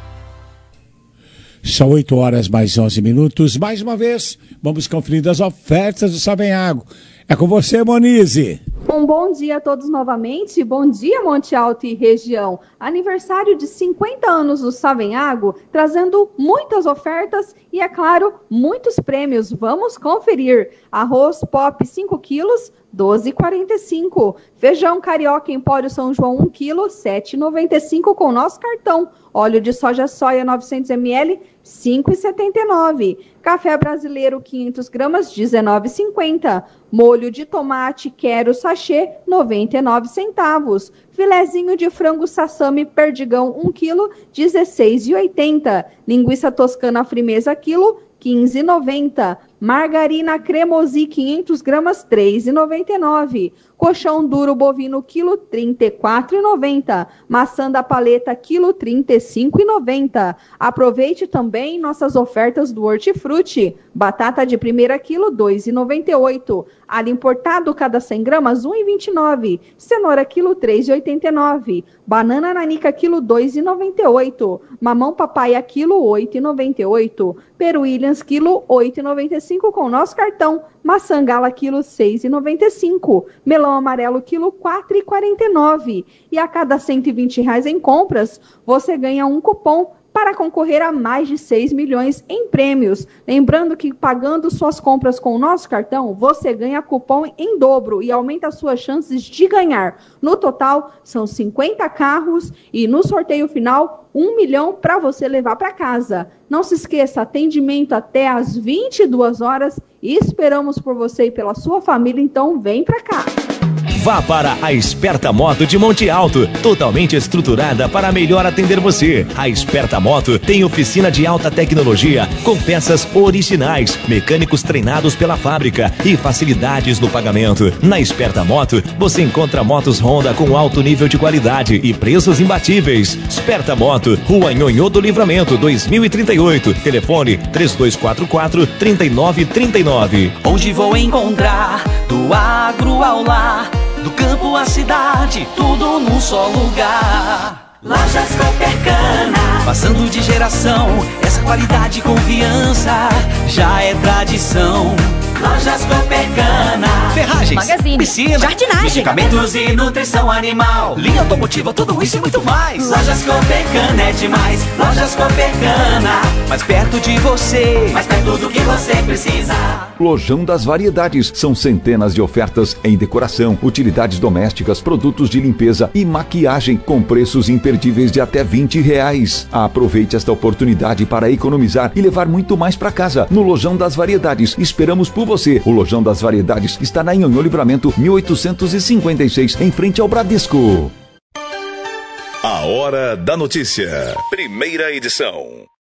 São oito horas mais onze minutos. Mais uma vez, vamos conferir as ofertas do Savenhago. É com você, Monize. Um bom dia a todos novamente. Bom dia, Monte Alto e região. Aniversário de cinquenta anos do Savenhago, trazendo muitas ofertas e, é claro, muitos prêmios. Vamos conferir. Arroz Pop cinco quilos, doze reais e quarenta e cinco centavos. Feijão carioca Empório São João um quilo, sete reais e noventa e cinco centavos com nosso cartão. Óleo de soja soia novecentos mililitros, cinco reais e setenta e nove centavos. Café brasileiro quinhentas gramas, dezenove reais e cinquenta centavos. Molho de tomate Quero sachê, noventa e nove centavos. Filezinho de frango sassami Perdigão um quilo, dezesseis reais e oitenta centavos. Linguiça toscana Frimeza quilo, quinze reais e noventa centavos. Margarina Cremosi quinhentas gramas, três reais e noventa e nove centavos. Colchão duro bovino quilo, trinta e quatro reais e noventa centavos. Maçã da paleta quilo, trinta e cinco reais e noventa centavos. Aproveite também nossas ofertas do Hortifruti. Batata de primeira quilo, dois reais e noventa e oito centavos. Alho importado cada cem gramas, um real e vinte e nove centavos. Cenoura quilo, três reais e oitenta e nove centavos. Banana nanica quilo, dois reais e noventa e oito centavos. Mamão papaya quilo, oito reais e noventa e oito centavos. Peru Williams quilo, oito reais e noventa e cinco centavos com nosso cartão. Maçã gala quilo, seis reais e noventa e cinco centavos. Melão amarelo quilo, quatro reais e quarenta e nove centavos. E a cada cento e vinte reais em compras, você ganha um cupom para concorrer a mais de seis milhões em prêmios. Lembrando que pagando suas compras com o nosso cartão, você ganha cupom em dobro e aumenta as suas chances de ganhar. No total, são cinquenta carros e no sorteio final, um milhão para você levar para casa. Não se esqueça, atendimento até às vinte e duas horas e esperamos por você e pela sua família, então vem para cá. Vá para a Esperta Moto de Monte Alto, totalmente estruturada para melhor atender você. A Esperta Moto tem oficina de alta tecnologia com peças originais, mecânicos treinados pela fábrica e facilidades no pagamento. Na Esperta Moto, você encontra motos Honda com alto nível de qualidade e preços imbatíveis. Esperta Moto, Rua Nhonhô do Livramento, dois mil e trinta e oito. Telefone três dois quatro quatro, três nove três nove. Onde vou encontrar do agro ao lar, do campo à cidade, tudo num só lugar. Lojas Coopercana, passando de geração, essa qualidade e confiança já é tradição. Lojas Coopercana, ferragens, magazine, piscina, jardinagem, medicamentos e nutrição animal, linha automotiva, tudo isso e muito mais. Lojas Coopercana é demais. Lojas Coopercana, mais perto de você, mais perto do que você precisa. Lojão das Variedades. São centenas de ofertas em decoração, utilidades domésticas, produtos de limpeza e maquiagem com preços imperdíveis de até vinte reais. Aproveite esta oportunidade para economizar e levar muito mais para casa. No Lojão das Variedades, esperamos por você. O Lojão das Variedades está na Nhonhô Livramento mil oitocentos e cinquenta e seis, em frente ao Bradesco. A Hora da Notícia. Primeira edição.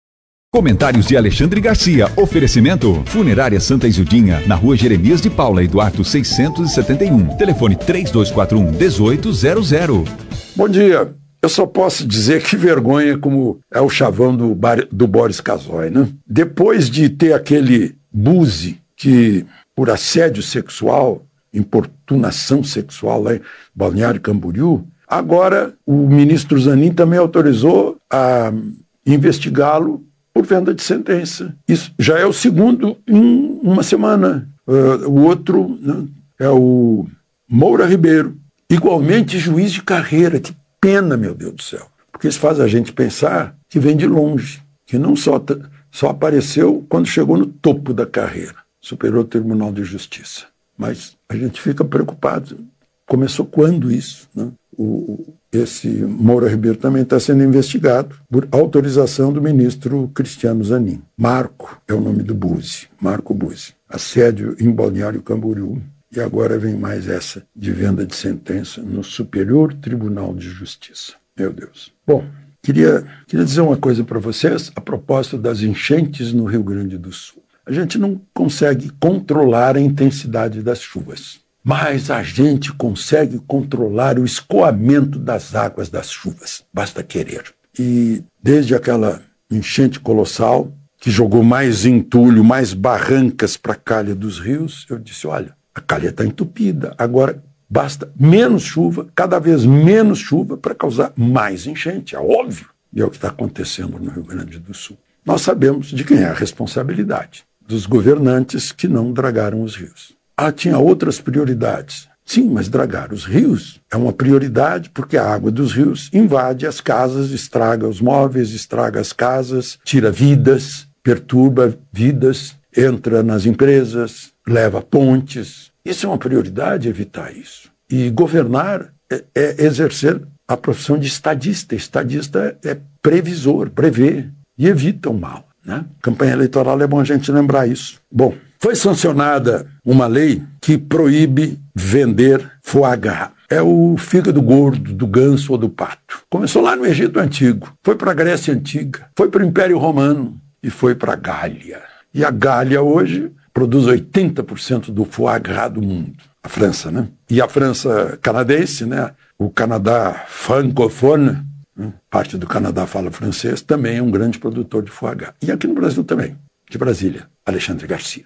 Comentários de Alexandre Garcia. Oferecimento Funerária Santa Isildinha, na rua Jeremias de Paula, Eduardo seiscentos e setenta e um. Telefone três dois quatro um, um oito zero zero. Bom dia. Eu só posso dizer que vergonha como é o chavão do, Bar... do Boris Casoy, né? Depois de ter aquele Buzzi que, por assédio sexual, importunação sexual lá em Balneário Camboriú, agora o ministro Zanin também autorizou a investigá-lo por venda de sentença. Isso já é o segundo em uma semana. Uh, o outro, né, é o Moura Ribeiro, igualmente juiz de carreira. Que pena, meu Deus do céu. Porque isso faz a gente pensar que vem de longe, que não só, só apareceu quando chegou no topo da carreira, superou o Tribunal de Justiça. Mas a gente fica preocupado. Começou quando isso, né? O, esse Moura Ribeiro também está sendo investigado por autorização do ministro Cristiano Zanin. Marco é o nome do Buzzi, Marco Buzzi. Assédio em Balneário Camboriú. E agora vem mais essa de venda de sentença no Superior Tribunal de Justiça. Meu Deus. Bom, queria, queria dizer uma coisa para vocês a propósito das enchentes no Rio Grande do Sul. A gente não consegue controlar a intensidade das chuvas, mas a gente consegue controlar o escoamento das águas das chuvas. Basta querer. E desde aquela enchente colossal, que jogou mais entulho, mais barrancas para a calha dos rios, eu disse, olha, a calha está entupida, agora basta menos chuva, cada vez menos chuva para causar mais enchente, é óbvio. E é o que está acontecendo no Rio Grande do Sul. Nós sabemos de quem é a responsabilidade, dos governantes que não dragaram os rios. Ah, tinha outras prioridades. Sim, mas dragar os rios é uma prioridade porque a água dos rios invade as casas, estraga os móveis, estraga as casas, tira vidas, perturba vidas, entra nas empresas, leva pontes. Isso é uma prioridade, evitar isso. E governar é, é exercer a profissão de estadista. Estadista é previsor, prevê e evita o mal, né? Campanha eleitoral é bom a gente lembrar isso. Bom, foi sancionada uma lei que proíbe vender foie gras. É o fígado gordo do ganso ou do pato. Começou lá no Egito Antigo, foi para a Grécia Antiga, foi para o Império Romano e foi para a Gália. E a Gália hoje produz oitenta por cento do foie gras do mundo. A França, né? E a França canadense, né? O Canadá francofone, né? Parte do Canadá fala francês, também é um grande produtor de foie gras. E aqui no Brasil também. De Brasília, Alexandre Garcia.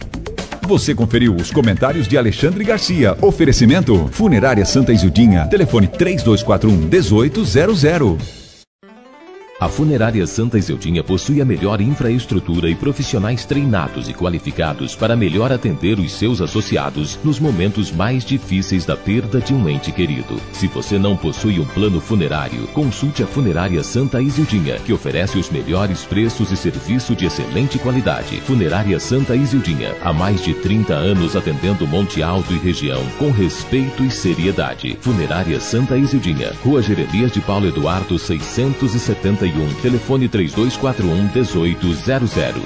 Você conferiu os comentários de Alexandre Garcia. Oferecimento Funerária Santa Isildinha. Telefone três dois quatro um, um oito zero zero. A Funerária Santa Isildinha possui a melhor infraestrutura e profissionais treinados e qualificados para melhor atender os seus associados nos momentos mais difíceis da perda de um ente querido. Se você não possui um plano funerário, consulte a Funerária Santa Isildinha, que oferece os melhores preços e serviço de excelente qualidade. Funerária Santa Isildinha, há mais de trinta anos atendendo Monte Alto e região com respeito e seriedade. Funerária Santa Isildinha, Rua Jeremias de Paulo Eduardo seiscentos e setenta e um, telefone três dois quatro um, um oito zero zero.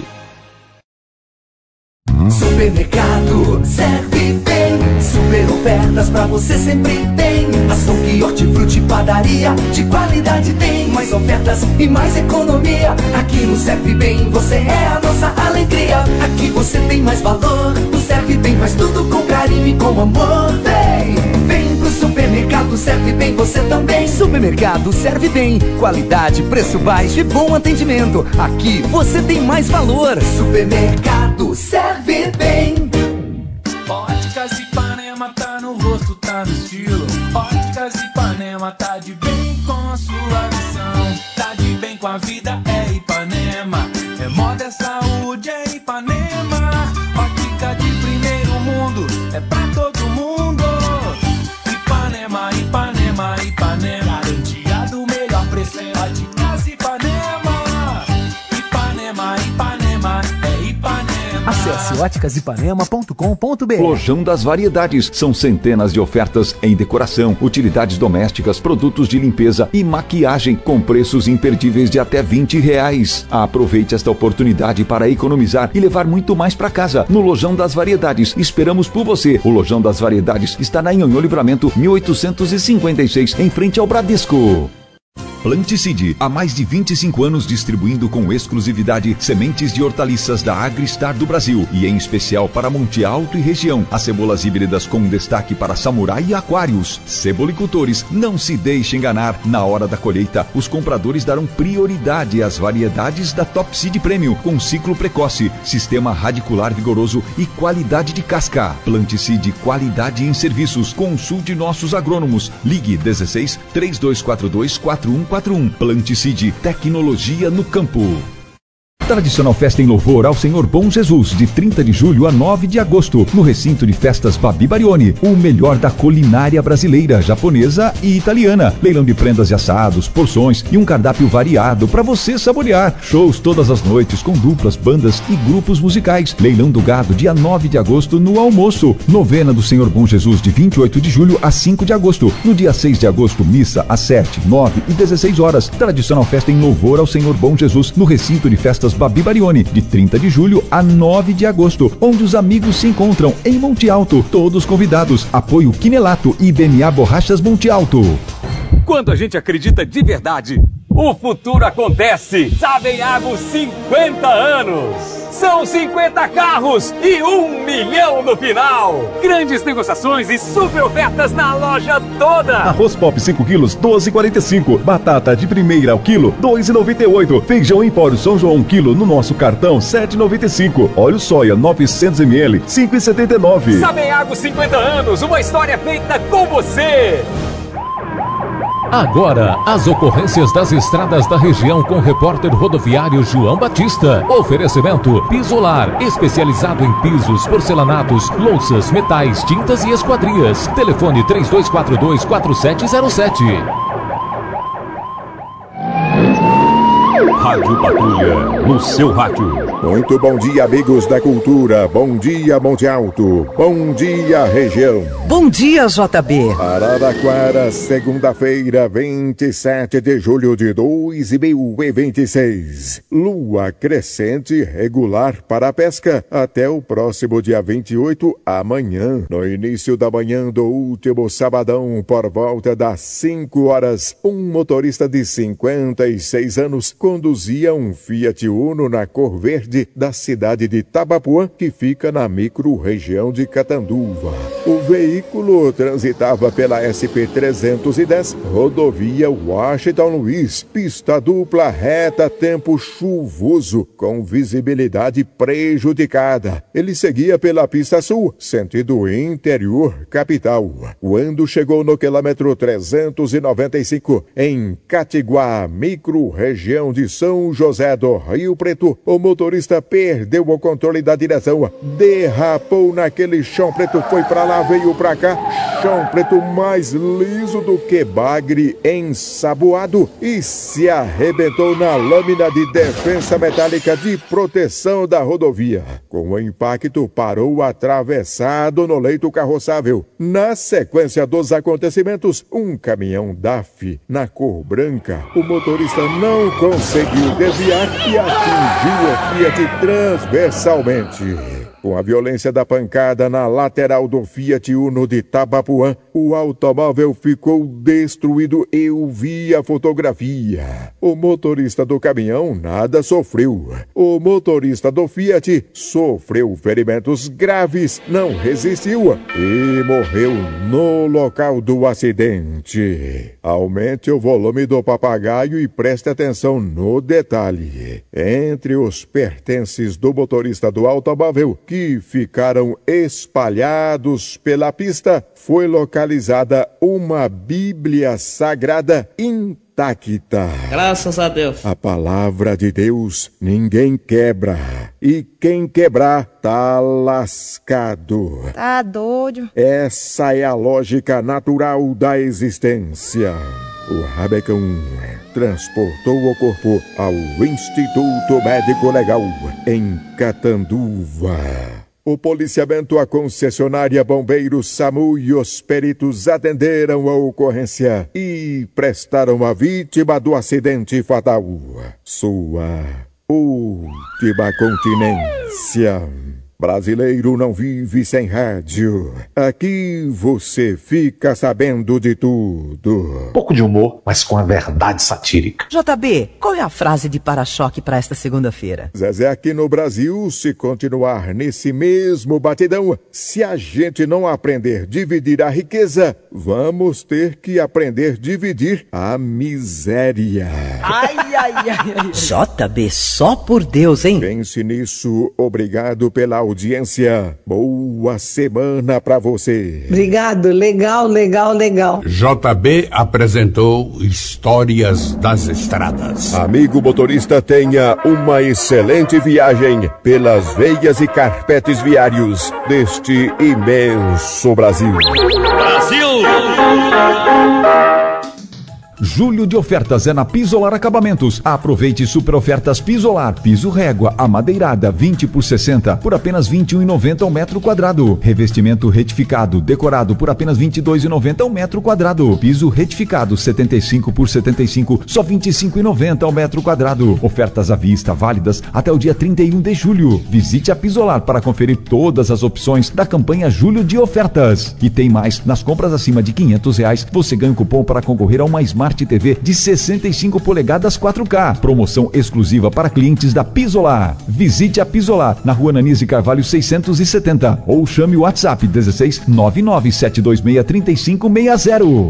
Supermercado serve bem, super ofertas pra você sempre tem. Ação que hortifruti padaria, de qualidade tem. Mais ofertas e mais economia. Aqui no Serve Bem você é a nossa alegria. Aqui você tem mais valor. No Serve Bem faz tudo com carinho e com amor. Vem, vem pro supermercado Serve Bem você também. Supermercado Serve Bem, qualidade, preço baixo e bom atendimento. Aqui você tem mais valor. Supermercado Serve Bem. Óticas Ipanema tá no rosto, tá no estilo. Óticas Ipanema tá de bem com a sua visão. Tá de bem com a vida, é Ipanema. É moda, é saúde, é Ipanema. Ótica de primeiro mundo, é pra todo mundo. Ipanema, Ipanema, Ipanema. Garantia do melhor preço, é Óticas Ipanema. Ipanema, Ipanema, é Ipanema. Acesse óticas ipanema ponto com ponto br. Lojão das Variedades. São centenas de ofertas em decoração, utilidades domésticas, produtos de limpeza e maquiagem com preços imperdíveis de até vinte reais. Aproveite esta oportunidade para economizar e levar muito mais para casa. No Lojão das Variedades. Esperamos por você. O Lojão das Variedades está na Nhonhô Livramento mil oitocentos e cinquenta e seis, em frente ao Bradesco. Planticide, há mais de vinte e cinco anos distribuindo com exclusividade sementes de hortaliças da Agristar do Brasil e em especial para Monte Alto e região, as cebolas híbridas com destaque para Samurai e Aquários. Cebolicultores, não se deixe enganar, na hora da colheita, os compradores darão prioridade às variedades da Top Seed Premium, com ciclo precoce, sistema radicular vigoroso e qualidade de casca. Planticide, qualidade em serviços. Consulte nossos agrônomos. Ligue dezesseis, três dois quatro dois, quatro um quatro um. Planticide, tecnologia no campo. Tradicional festa em louvor ao Senhor Bom Jesus, de trinta de julho a nove de agosto, no recinto de festas Babi Barioni, o melhor da culinária brasileira, japonesa e italiana. Leilão de prendas e assados, porções e um cardápio variado para você saborear. Shows todas as noites com duplas, bandas e grupos musicais. Leilão do gado, dia nove de agosto, no almoço. Novena do Senhor Bom Jesus, de vinte e oito de julho a cinco de agosto. No dia seis de agosto, missa às sete, nove e dezesseis horas. Tradicional festa em louvor ao Senhor Bom Jesus, no recinto de festas Babi Barioni, de trinta de julho a nove de agosto, onde os amigos se encontram em Monte Alto. Todos convidados. Apoio Quinelato e B M A Borrachas Monte Alto. Quando a gente acredita de verdade, o futuro acontece. Savenhago, cinquenta anos. São cinquenta carros e um milhão no final. Grandes negociações e super ofertas na loja toda. Arroz Pop cinco quilos, doze e quarenta e cinco. Batata de primeira ao quilo, dois e noventa e oito. Feijão Empório São João um quilo no nosso cartão, sete e noventa e cinco. Óleo soia novecentos mililitros, cinco e setenta e nove. Savenhago, cinquenta anos, uma história feita com você. Agora, as ocorrências das estradas da região com o repórter rodoviário João Batista. Oferecimento Pisolar, especializado em pisos, porcelanatos, louças, metais, tintas e esquadrias. Telefone três dois quatro dois, quatro sete zero sete. Rádio Patrulha, no seu rádio. Muito bom dia, amigos da cultura. Bom dia, Monte Alto. Bom dia, região. Bom dia, J B. Araraquara, segunda-feira, vinte e sete de julho de dois mil e vinte e seis. Lua crescente regular para a pesca até o próximo dia vinte e oito, amanhã. No início da manhã do último sabadão, por volta das cinco horas, um motorista de cinquenta e seis anos conduzia um Fiat Uno na cor verde da cidade de Tabapuã, que fica na micro-região de Catanduva. O veículo transitava pela S P trezentos e dez, rodovia Washington Luiz, pista dupla reta, tempo chuvoso, com visibilidade prejudicada. Ele seguia pela pista sul, sentido interior capital. Quando chegou no quilômetro trezentos e noventa e cinco, em Catiguá, micro-região de São José do Rio Preto, o motorista perdeu o controle da direção, derrapou naquele chão preto, foi pra lá, veio pra cá, chão preto mais liso do que bagre ensaboado, e se arrebentou na lâmina de defensa metálica de proteção da rodovia. Com o impacto, parou atravessado no leito carroçável. Na sequência dos acontecimentos, um caminhão D A F na cor branca, o motorista não conseguiu desviar e atingiu o Fiat transversalmente. Com a violência da pancada na lateral do Fiat Uno de Tabapuã, o automóvel ficou destruído. Eu vi a fotografia. O motorista do caminhão nada sofreu. O motorista do Fiat sofreu ferimentos graves, não resistiu e morreu no local do acidente. Aumente o volume do papagaio e preste atenção no detalhe. Entre os pertences do motorista do automóvel que que ficaram espalhados pela pista, foi localizada uma Bíblia Sagrada intacta. Graças a Deus. A palavra de Deus ninguém quebra. E quem quebrar tá lascado. Tá doido. Essa é a lógica natural da existência. O Rabecão transportou o corpo ao Instituto Médico Legal em Catanduva. O policiamento, a concessionária Bombeiros, SAMU e os peritos atenderam a ocorrência e prestaram a vítima do acidente fatal sua última continência. Brasileiro não vive sem rádio. Aqui você fica sabendo de tudo. Pouco de humor, mas com a verdade satírica. J B, qual é a frase de para-choque para esta segunda-feira? Zezé, aqui no Brasil, se continuar nesse mesmo batidão, se a gente não aprender a dividir a riqueza, vamos ter que aprender a dividir a miséria. Ai, ai, ai, ai. J B, só por Deus, hein? Pense nisso. Obrigado pela audiência. Boa semana pra você. Obrigado, legal, legal, legal. J B apresentou Histórias das Estradas. Amigo motorista, tenha uma excelente viagem pelas veias e carpetes viários deste imenso Brasil. Brasil! Julho de ofertas é na Pisolar Acabamentos. Aproveite super ofertas Pisolar, piso régua, amadeirada vinte por sessenta por apenas vinte e um reais e noventa centavos ao metro quadrado. Revestimento retificado decorado por apenas vinte e dois reais e noventa centavos ao metro quadrado. Piso retificado setenta e cinco por setenta e cinco, só vinte e cinco reais e noventa centavos ao metro quadrado. Ofertas à vista válidas até o dia trinta e um de julho. Visite a Pisolar para conferir todas as opções da campanha Julho de Ofertas. E tem mais, nas compras acima de quinhentos reais, você ganha um cupom para concorrer a uma Smart T V de sessenta e cinco polegadas quatro K. Promoção exclusiva para clientes da Pisolar. Visite a Pisolar na Rua Nanise Carvalho seiscentos e setenta ou chame o WhatsApp dezesseis nove nove sete dois seis três cinco seis zero.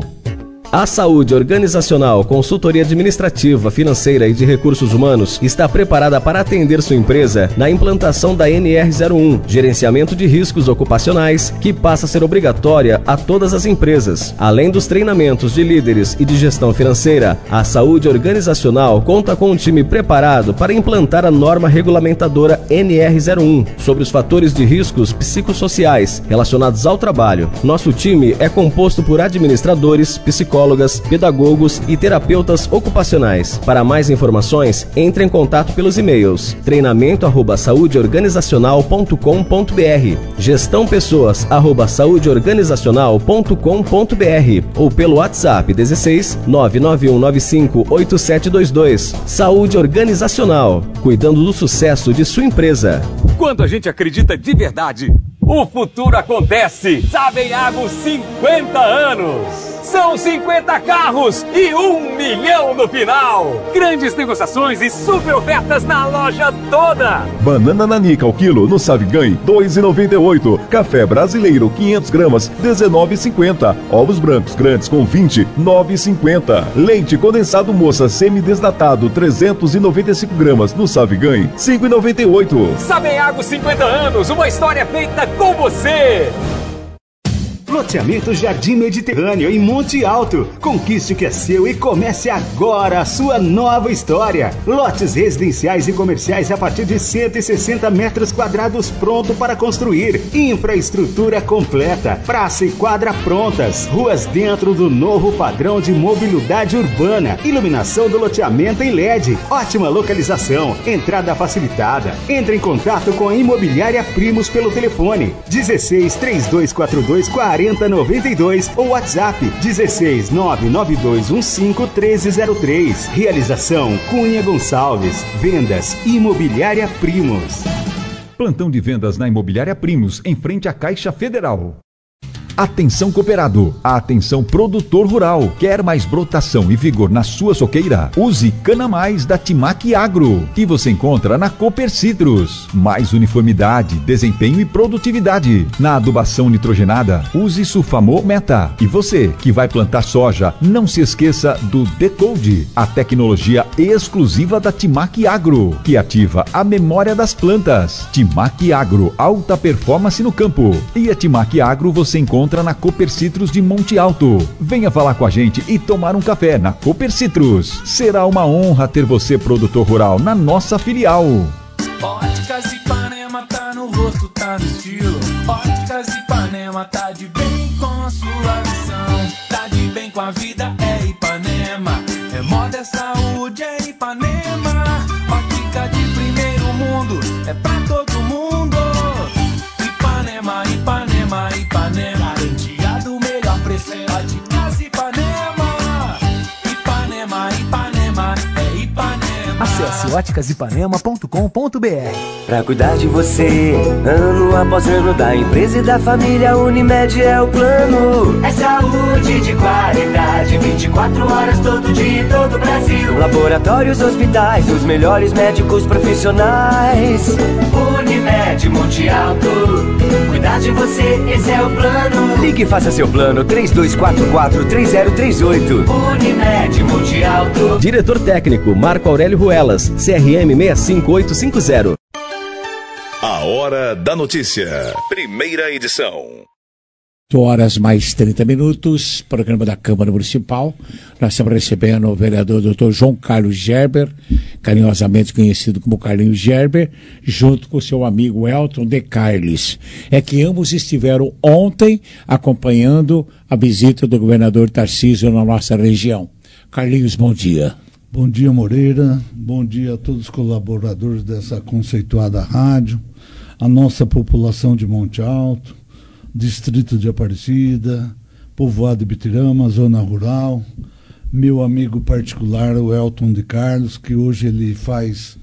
A Saúde Organizacional, consultoria administrativa, financeira e de recursos humanos está preparada para atender sua empresa na implantação da N R zero um, gerenciamento de riscos ocupacionais, que passa a ser obrigatória a todas as empresas. Além dos treinamentos de líderes e de gestão financeira, a Saúde Organizacional conta com um time preparado para implantar a norma regulamentadora N R zero um sobre os fatores de riscos psicossociais relacionados ao trabalho. Nosso time é composto por administradores, psicólogos, pedagogos e terapeutas ocupacionais. Para mais informações, entre em contato pelos e-mails treinamento arroba saudeorganizacional ponto com ponto br, gestão pessoas arroba saudeorganizacional ponto com ponto br ou pelo WhatsApp dezesseis nove nove um nove cinco oito sete dois dois. Saúde Organizacional, cuidando do sucesso de sua empresa. Quando a gente acredita de verdade, o futuro acontece. Savenhago cinquenta anos. São cinquenta carros e um milhão no final. Grandes negociações e super ofertas na loja toda. Banana nanica ao quilo no Savigan, dois reais e noventa e oito. Café brasileiro, quinhentas gramas, dezenove reais e cinquenta. Ovos brancos grandes com vinte, nove reais e cinquenta. Leite condensado moça semidesnatado, trezentos e noventa e cinco gramas no Savigan, cinco reais e noventa e oito. Savenhago cinquenta anos, uma história feita com você. Loteamento Jardim Mediterrâneo em Monte Alto. Conquiste o que é seu e comece agora a sua nova história. Lotes residenciais e comerciais a partir de cento e sessenta metros quadrados pronto para construir. Infraestrutura completa. Praça e quadra prontas. Ruas dentro do novo padrão de mobilidade urbana. Iluminação do loteamento em L E D. Ótima localização. Entrada facilitada. Entre em contato com a Imobiliária Primos pelo telefone dezesseis, três dois quatro dois, quarenta noventa e dois ou WhatsApp dezesseis, nove nove dois um cinco, treze zero três. Realização Cunha Gonçalves. Vendas Imobiliária Primos. Plantão de vendas na Imobiliária Primos, em frente à Caixa Federal. Atenção cooperado, atenção produtor rural. Quer mais brotação e vigor na sua soqueira? Use Cana Mais da Timac Agro, que você encontra na Cooper Citrus. Mais uniformidade, desempenho e produtividade. Na adubação nitrogenada, use Sulfamol Meta. E você que vai plantar soja, não se esqueça do Decode, a tecnologia exclusiva da Timac Agro, que ativa a memória das plantas. Timac Agro, alta performance no campo. E a Timac Agro você encontra na Cooper Citrus de Monte Alto. Venha falar com a gente e tomar um café na Cooper Citrus. Será uma honra ter você, produtor rural, na nossa filial. Óticas Ipanema tá no rosto, tá no estilo. Óticas Ipanema tá de bem com a sua visão. Tá de bem com a vida, é Ipanema. É moda, é saúde, é Ipanema. Ótica de primeiro mundo, é pra todo mundo. Ipanema, Ipanema, Ipanema. Garantiado melhor preço, é Óticas Ipanema. Ipanema, Ipanema, é Ipanema. Acesse óticas ipanema ponto com ponto b r. Pra cuidar de você, ano após ano, da empresa e da família, Unimed é o plano. É saúde de qualidade, vinte e quatro horas todo dia em todo o Brasil. Laboratórios, hospitais, os melhores médicos profissionais. Unimed Monte Alto, cuidar de você, esse é o plano. Ligue e faça seu plano, três dois quatro quatro, três zero três oito. Unimed Monte Alto. Diretor técnico Marco Aurélio Ruelas, C R M seis cinco oito cinco zero. A Hora da Notícia, primeira edição. oito horas mais trinta minutos, programa da Câmara Municipal. Nós estamos recebendo o vereador doutor João Carlos Gerber, carinhosamente conhecido como Carlinhos Gerber, junto com seu amigo Elton de Carles. É que ambos estiveram ontem acompanhando a visita do governador Tarcísio na nossa região. Carlinhos, bom dia. Bom dia, Moreira. Bom dia a todos os colaboradores dessa conceituada rádio, a nossa população de Monte Alto, Distrito de Aparecida, Povoado de Bitirama, Zona Rural, meu amigo particular, o Elton de Carlos, que hoje ele faz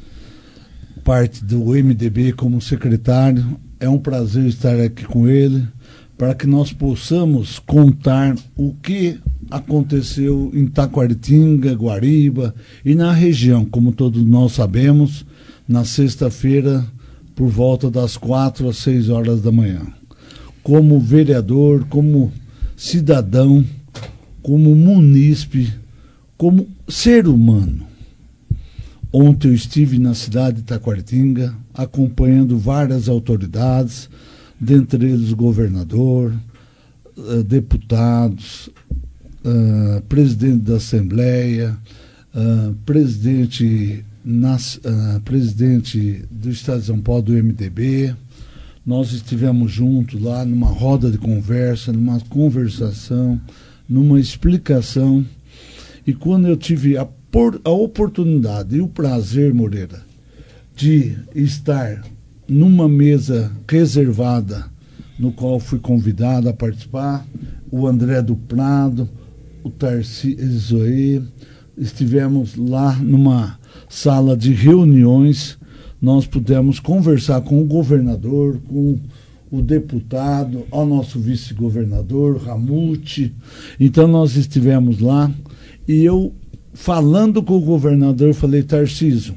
parte do M D B como secretário. É um prazer estar aqui com ele, para que nós possamos contar o que aconteceu em Taquaritinga, Guariba e na região, como todos nós sabemos, na sexta-feira, por volta das quatro às seis horas da manhã. Como vereador, como cidadão, como munícipe, como ser humano. Ontem eu estive na cidade de Taquaritinga, acompanhando várias autoridades, dentre eles o governador, uh, deputados, uh, presidente da Assembleia, uh, presidente, nas, uh, presidente do Estado de São Paulo, do M D B. Nós estivemos juntos lá numa roda de conversa, numa conversação, numa explicação. E quando eu tive a, por, a oportunidade e o prazer, Moreira, de estar numa mesa reservada, no qual fui convidado a participar, o André do Prado, o Tarcísio aí, estivemos lá numa sala de reuniões. Nós pudemos conversar com o governador, com o deputado, ao nosso vice-governador, Ramute. Então nós estivemos lá e eu, falando com o governador, falei: Tarcísio,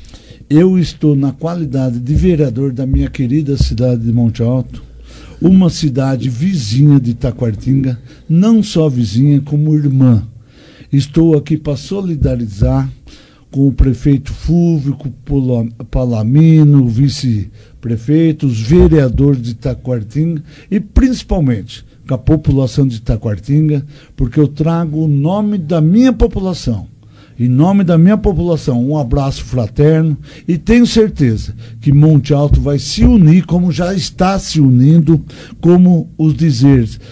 eu estou na qualidade de vereador da minha querida cidade de Monte Alto, uma cidade vizinha de Taquaritinga, não só vizinha, como irmã. Estou aqui para solidarizar com o prefeito Fúvio, com o Palamino, o vice-prefeito, os vereadores de Taquaritinga e principalmente com a população de Taquaritinga, porque eu trago o nome da minha população. Em nome da minha população, um abraço fraterno e tenho certeza que Monte Alto vai se unir, como já está se unindo, como os dizeres.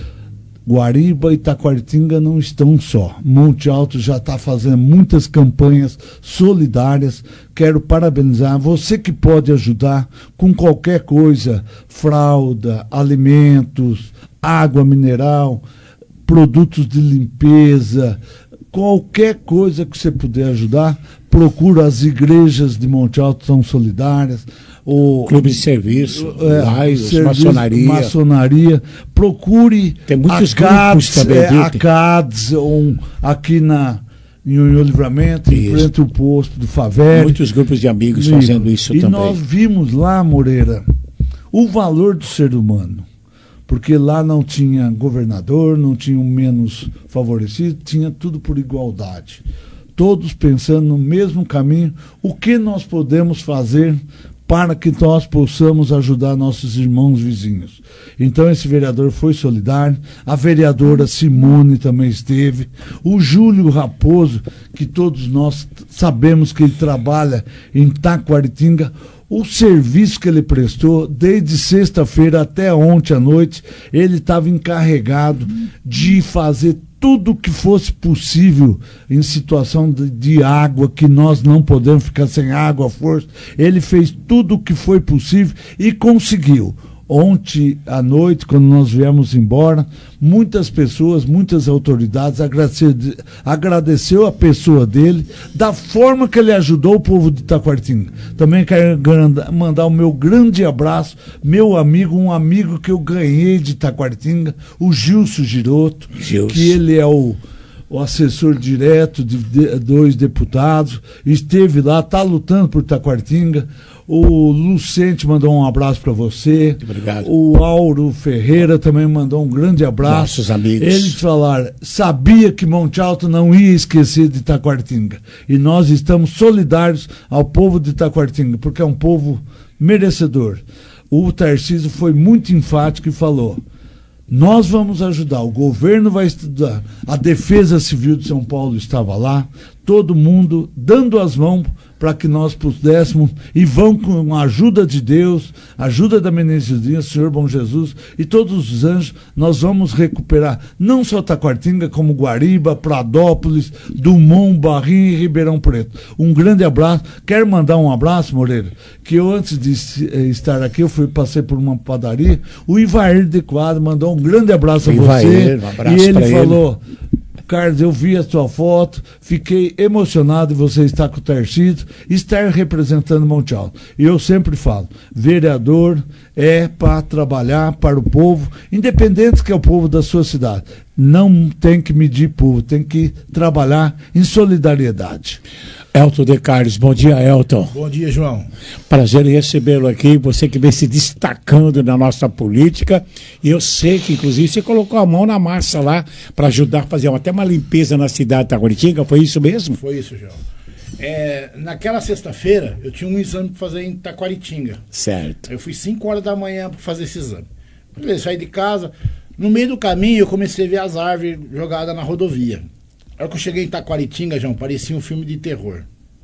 Guariba e Taquaritinga não estão só. Monte Alto já está fazendo muitas campanhas solidárias. Quero parabenizar você que pode ajudar com qualquer coisa, fralda, alimentos, água mineral, produtos de limpeza, qualquer coisa que você puder ajudar. Procura as igrejas de Monte Alto, são solidárias. O clube de serviço, é, lais, serviço, maçonaria. maçonaria. Procure tem muitos a CADS, grupos também, é, a CADS um, aqui na em União Livramento, em frente ao posto do Favela. Muitos grupos de amigos e, fazendo isso e também. E nós vimos lá, Moreira, o valor do ser humano. Porque lá não tinha governador, não tinha um menos favorecido, tinha tudo por igualdade. Todos pensando no mesmo caminho, o que nós podemos fazer para que nós possamos ajudar nossos irmãos vizinhos. Então esse vereador foi solidário, a vereadora Simone também esteve, o Júlio Raposo, que todos nós sabemos que ele trabalha em Taquaritinga, o serviço que ele prestou, desde sexta-feira até ontem à noite, ele estava encarregado de fazer tudo que fosse possível em situação de, de água, que nós não podemos ficar sem água à força. Ele fez tudo o que foi possível e conseguiu. Ontem à noite, quando nós viemos embora, muitas pessoas, muitas autoridades agradeceu, agradeceu a pessoa dele da forma que ele ajudou o povo de Taquaritinga. Também quero mandar o meu grande abraço, meu amigo, um amigo que eu ganhei de Taquaritinga, o Gilson Giroto, Gilson. Que ele é o, o assessor direto de, de dois deputados, esteve lá, está lutando por Taquaritinga. O Lucente mandou um abraço para você. Muito obrigado. O Auro Ferreira também mandou um grande abraço. Nossos amigos. Eles falaram, sabia que Monte Alto não ia esquecer de Taquaritinga. E nós estamos solidários ao povo de Taquaritinga, porque é um povo merecedor. O Tarcísio foi muito enfático e falou, nós vamos ajudar, o governo vai estudar. A Defesa Civil de São Paulo estava lá, todo mundo dando as mãos para que nós pudéssemos, e vão com a ajuda de Deus, ajuda da Menezes, Senhor Bom Jesus e todos os anjos, nós vamos recuperar não só Taquaritinga, como Guariba, Pradópolis, Dumont, Barrinha e Ribeirão Preto. Um grande abraço. Quero mandar um abraço, Moreira, que eu antes de estar aqui, eu fui, passei por uma padaria, o Ivair de Quadro mandou um grande abraço a Ivair, você, um abraço e ele pra falou... Ele. Carlos, eu vi a sua foto, fiquei emocionado de você estar com o Tarcísio, estar representando Monte Alto. E eu sempre falo, vereador é para trabalhar para o povo, independente que é o povo da sua cidade. Não tem que medir povo, tem que trabalhar em solidariedade. Elton de Carlos, bom dia, Elton. Bom dia, João. Prazer em recebê-lo aqui, você que vem se destacando na nossa política, e eu sei que inclusive você colocou a mão na massa lá para ajudar a fazer até uma limpeza na cidade de Taquaritinga, foi isso mesmo? Foi isso, João. É, naquela sexta-feira eu tinha um exame para fazer em Taquaritinga. Certo. Eu fui cinco horas da manhã para fazer esse exame. Eu saí de casa, no meio do caminho eu comecei a ver as árvores jogadas na rodovia. A hora que eu cheguei em Taquaritinga, João, parecia um filme de terror.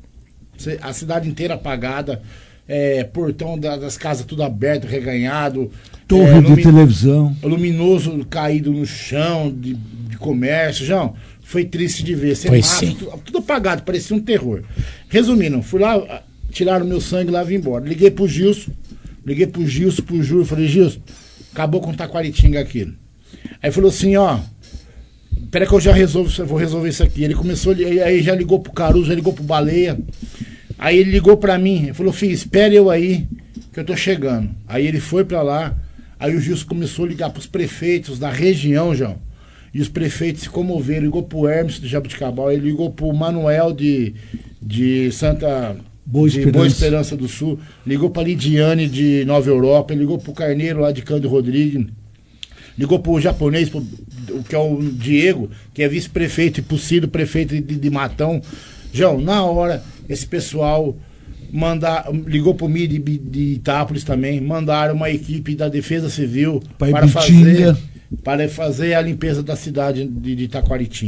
A cidade inteira apagada, é, portão das casas tudo aberto, reganhado. Torre é, de televisão. Luminoso caído no chão, de, de comércio, João. Foi triste de ver. Foi sim. Tudo, tudo apagado, parecia um terror. Resumindo, fui lá, tiraram meu sangue lá e vim embora. Liguei pro Gilson, liguei pro Gilson, pro Júlio, falei, Gilson, acabou com Taquaritinga aqui. Aí falou assim, ó, peraí que eu já resolvo, eu vou resolver isso aqui. Ele começou, aí já ligou pro Caruso, já ligou pro Baleia. Aí ele ligou pra mim, ele falou, filho, espere eu aí, que eu tô chegando. Aí ele foi pra lá, aí o Gilson começou a ligar pros prefeitos da região, João. E os prefeitos se comoveram, ligou pro Hermes de Jabuticabal, ele ligou pro Manuel de, de Santa... Boa Esperança. Boa Esperança do Sul, ligou pra Lidiane de Nova Europa, ligou pro Carneiro lá de Cândido Rodrigues, ligou pro japonês, pro, que é o Diego, que é vice-prefeito e possível prefeito de, de Matão. João, na hora, esse pessoal manda, ligou pro M I de, de Itápolis também, mandaram uma equipe da Defesa Civil Pai para Bitinga. fazer, para fazer a limpeza da cidade de, de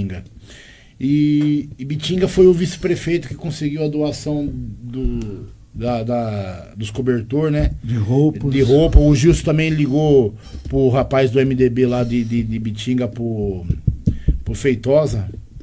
E, e Bitinga foi o vice-prefeito que conseguiu a doação do, da, da, dos cobertores, né? De roupas. De roupa. O Gilson também ligou pro rapaz do M D B lá de, de, de Bitinga, pro, pro Feitosa.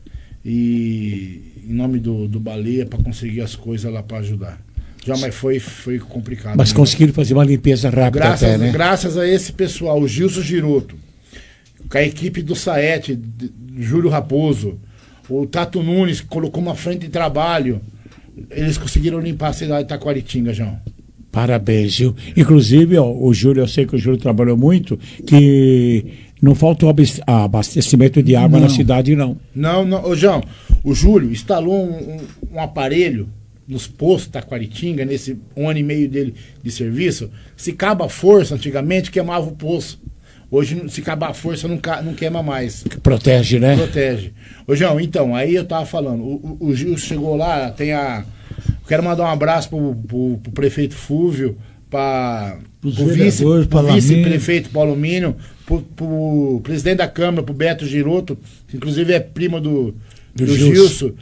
E em nome do, do Baleia, para conseguir as coisas lá para ajudar. Já, mas foi, foi complicado. Mas né? Conseguiram fazer uma limpeza rápida graças, até, né? Graças a esse pessoal, o Gilson Giroto, com a equipe do Saete, Júlio Raposo, o Tato Nunes, que colocou uma frente de trabalho, eles conseguiram limpar a cidade de Taquaritinga, João. Parabéns, Gil. Inclusive, ó, o Júlio, eu sei que o Júlio trabalhou muito, que não faltou abastecimento de água não. na cidade, não. Não, não. Ô, João, o Júlio instalou um, um, um aparelho nos postos de Taquaritinga, nesse um ano e meio dele de serviço. Se acaba a força, antigamente queimava o poço. Hoje, se acabar a força, não, não queima mais. Protege, né? Protege. Ô, João, então, aí eu tava falando, o, o, o Gil chegou lá, tem a... Quero mandar um abraço pro, pro, pro prefeito Fúvio, para o vice, vice-prefeito Paulo Mínio, pro, pro presidente da Câmara, pro Beto Giroto, que inclusive é primo do, do, do Gilson,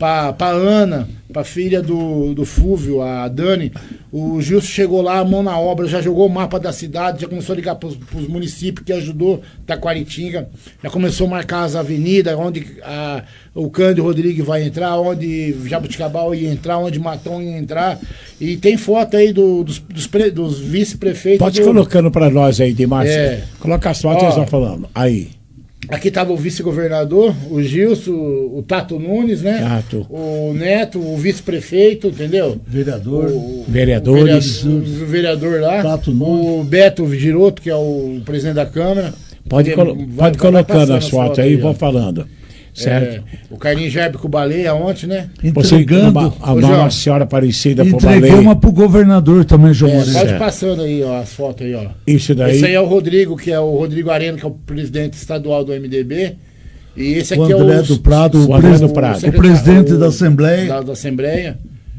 pra, pra Ana, pra filha do, do Fúvio, a Dani. O Gilson chegou lá, mão na obra, já jogou o mapa da cidade, já começou a ligar pros, pros municípios que ajudou Taquaritinga, já começou a marcar as avenidas, onde a, o Cândido Rodrigues vai entrar, onde Jabuticabal ia entrar, onde Matão ia entrar. E tem foto aí do, dos, dos, pre, dos vice-prefeitos. Pode do... colocando pra nós aí, Dimárcio. É. Coloca as fotos que eles estão falando. Aí. Aqui estava o vice-governador, o Gilson, o Tato Nunes, né? Tato. O Neto, o vice-prefeito, entendeu? Vereador. O, Vereadores. O vereador, o vereador lá. Tato Nunes. O Beto Giroto, que é o presidente da Câmara. Pode, colo vai, pode vai colocando as fotos aí e vão falando. Certo? É, o Carlinhos Gerbe com o Baleia ontem, né? Entregando uma, a Ô, Nossa Senhora Aparecida pro Entreguei Baleia. uma pro governador também, João É, Moreira. pode passando aí, ó, as fotos aí, ó. Isso daí. Esse aí é o Rodrigo, que é o Rodrigo Arena, que é o presidente estadual do M D B. E esse aqui o André é o do Prado, o, o, André do o, Prado. o presidente o, da Assembleia. Da, da Assembleia.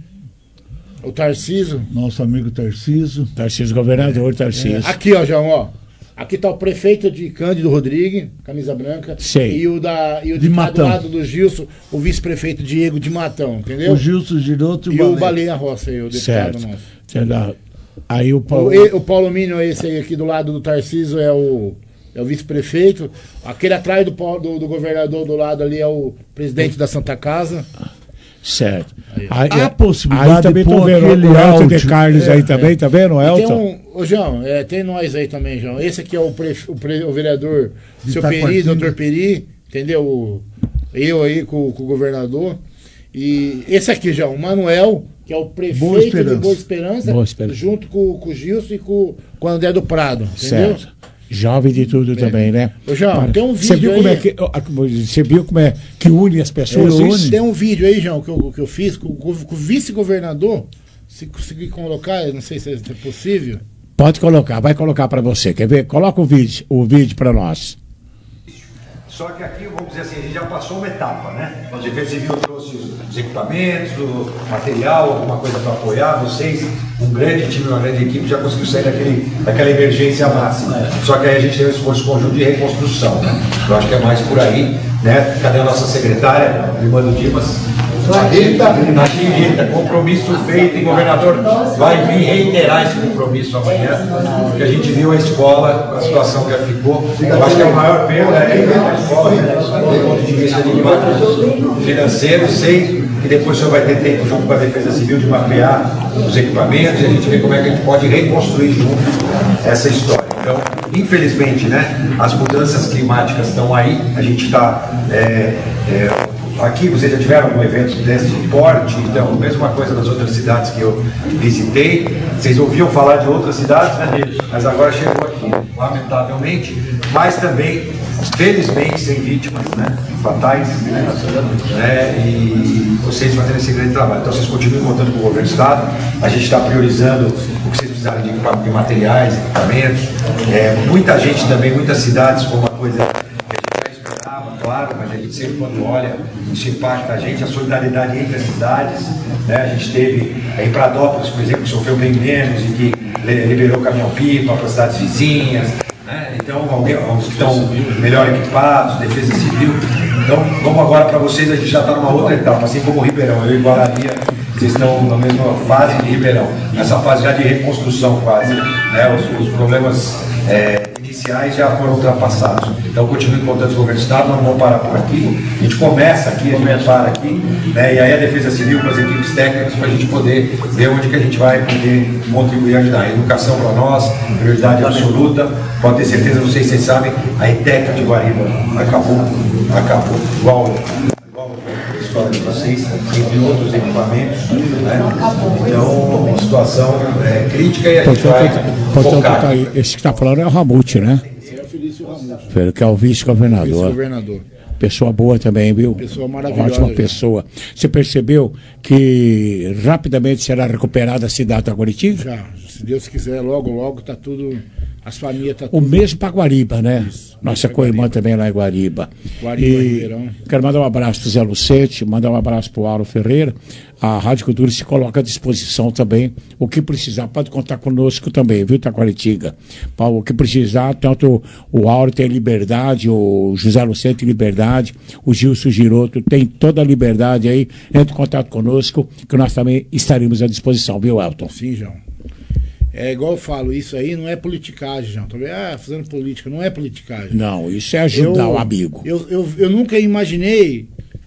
O Tarciso. Nosso amigo Tarciso. Tarciso, governador Tarciso. É, aqui, ó, João, ó. Aqui tá o prefeito de Cândido Rodrigues, camisa branca. Sei. E o, da, e o de de Matão. do lado do Gilson, o vice-prefeito Diego de Matão, entendeu? O Gilson Giroto e o o Baleia Roça aí, o deputado certo. nosso. Aí o Paulo... O, o Paulo Mínio, esse aí aqui do lado do Tarciso, é o, é o vice-prefeito. Aquele atrás do, do, do governador do lado ali é o presidente da Santa Casa. Certo. Aí. Aí, a possibilidade aí também de pôr tô vendo aquele o Elton áudio. de Carlos É, aí também, é. tá vendo, E Elton? tem um, ô João, é, tem nós aí também, João. Esse aqui é o, pre, o, pre, o vereador De seu Itacoatinga. Peri, doutor Peri, entendeu? O, eu aí com, com o governador. E esse aqui, João, o Manuel, que é o prefeito de Boa Esperança, Boa Esperança. junto com, com o Gilson e com, com o André do Prado, entendeu? Certo. Jovem de tudo é. também, né? Ô, João, Para, tem um vídeo você viu aí. Como é que, você viu como é que une as pessoas? É, une. Tem um vídeo aí, João, que eu, que eu fiz com, com, com o vice-governador. Se conseguir colocar, eu não sei se é possível. Pode colocar, vai colocar para você. Quer ver? Coloca o vídeo, o vídeo para nós. Só que aqui, vamos dizer assim, a gente já passou uma etapa, né? A Defesa Civil trouxe os equipamentos, o material, alguma coisa para apoiar vocês. Um grande time, uma grande equipe já conseguiu sair daquele, daquela emergência máxima. Só que aí a gente tem um esforço conjunto de reconstrução, né? Eu acho que é mais por aí, né? Cadê a nossa secretária, irmã do Dimas? Rita, aqui, Rita, compromisso feito, e o governador vai vir reiterar esse compromisso amanhã, porque a gente viu a escola, a situação que já ficou. Eu acho que é o maior perda é a escola, do ponto de vista de impacto financeiro. Sei que depois o senhor vai ter tempo, junto com a Defesa Civil, de mapear os equipamentos e a gente ver como é que a gente pode reconstruir junto essa história. Então, infelizmente, né, as mudanças climáticas estão aí, a gente está. É, é, Aqui vocês já tiveram algum evento desse porte, então, mesma coisa das outras cidades que eu visitei. Vocês ouviam falar de outras cidades, né? Mas agora chegou aqui, lamentavelmente, mas também, felizmente, sem vítimas, né? Fatais, né? E vocês fazendo esse grande trabalho. Então, vocês continuem contando com o governo do Estado. A gente está priorizando o que vocês precisarem de, de materiais, equipamentos. É, muita gente também, muitas cidades, com uma coisa. Claro, mas a gente sempre quando olha, isso impacta a gente, a solidariedade entre as cidades, né? A gente teve em Pradópolis, por exemplo, que sofreu bem menos e que liberou caminhão-pipa para as cidades vizinhas, né? Então, alguém, os que estão melhor equipados, Defesa Civil. Então, vamos agora para vocês, a gente já está numa outra etapa, assim como o Ribeirão, eu e Guarani, vocês estão na mesma fase de Ribeirão, nessa fase já de reconstrução quase, né? Os, os problemas é, iniciais já foram ultrapassados. Então, continue contando com o governo do Estado, não vamos parar por aqui. A gente começa aqui, a gente para aqui, né? E aí a Defesa Civil com as equipes técnicas para a gente poder ver onde que a gente vai poder contribuir e ajudar. A educação para nós, prioridade absoluta. Pode ter certeza, não sei se vocês sabem, a ETEC de Guariba acabou, acabou, igual, igual a escola de vocês, entre outros equipamentos, né? Então, uma situação é, crítica e a gente vai Portanto, focar. tá aí, esse que está falando é o Ramute, né? Esse é o Felício Ramute. Que é o vice-governador. Vice-governador. Pessoa boa também, viu? Pessoa maravilhosa. Ótima pessoa. Você percebeu que rapidamente será recuperada a cidade da Taquaritinga? Já, se Deus quiser, logo, logo está tudo As famílias tá O mesmo para Guariba, né? Isso, nossa co-irmã também lá em Guariba. Guariba, e Ribeirão. Quero mandar um abraço para o Zé Lucete, mandar um abraço para o Auro Ferreira. A Rádio Cultura se coloca à disposição também. O que precisar, pode contar conosco também, viu, Taquaritinga? O que precisar, tanto o Auro tem liberdade, o José Lucete tem liberdade, o Gilson Giroto tem toda a liberdade aí. Entre em contato conosco, que nós também estaremos à disposição, viu, Elton? Sim, João. É igual eu falo, isso aí não é politicagem, João. Também, ah, fazendo política, não é politicagem. Não, isso é ajudar eu, o amigo. Eu, eu, eu nunca imaginei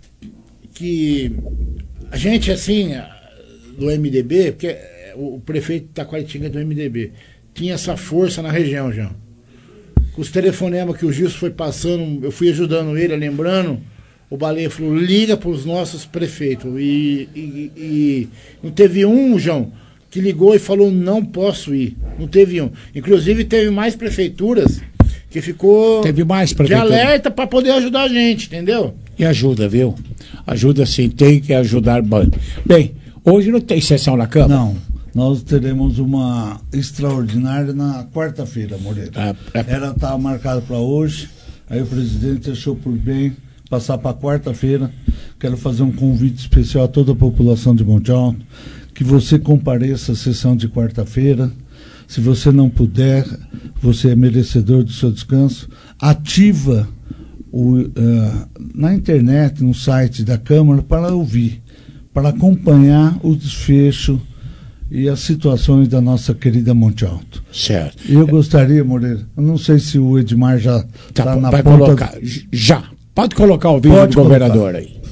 que a gente, assim, do M D B, porque o prefeito de Taquaritinga é do M D B, tinha essa força na região, João. Com os telefonemas que o Gilson foi passando, eu fui ajudando ele, lembrando, o Baleia falou, liga para os nossos prefeitos. E, e, e não teve um, João, que ligou e falou, não posso ir. Não teve um. Inclusive, teve mais prefeituras que ficou teve mais de alerta para poder ajudar a gente, entendeu? E ajuda, viu? Ajuda sim, tem que ajudar. Bem, hoje não tem sessão na Câmara? Não. Nós teremos uma extraordinária na quarta-feira, Moreira. Ah, é... Ela estava marcada para hoje, aí o presidente achou por bem passar para quarta-feira. Quero fazer um convite especial a toda a população de Monte Alto, que você compareça à sessão de quarta-feira. Se você não puder, você é merecedor do seu descanso. Ativa o, uh, na internet, no site da Câmara, para ouvir, para acompanhar o desfecho e as situações da nossa querida Monte Alto. Certo. Eu gostaria, Moreira, eu não sei se o Edmar já está tá, na vai ponta... colocar, já. Pode colocar o vídeo Pode do governador colocar. aí.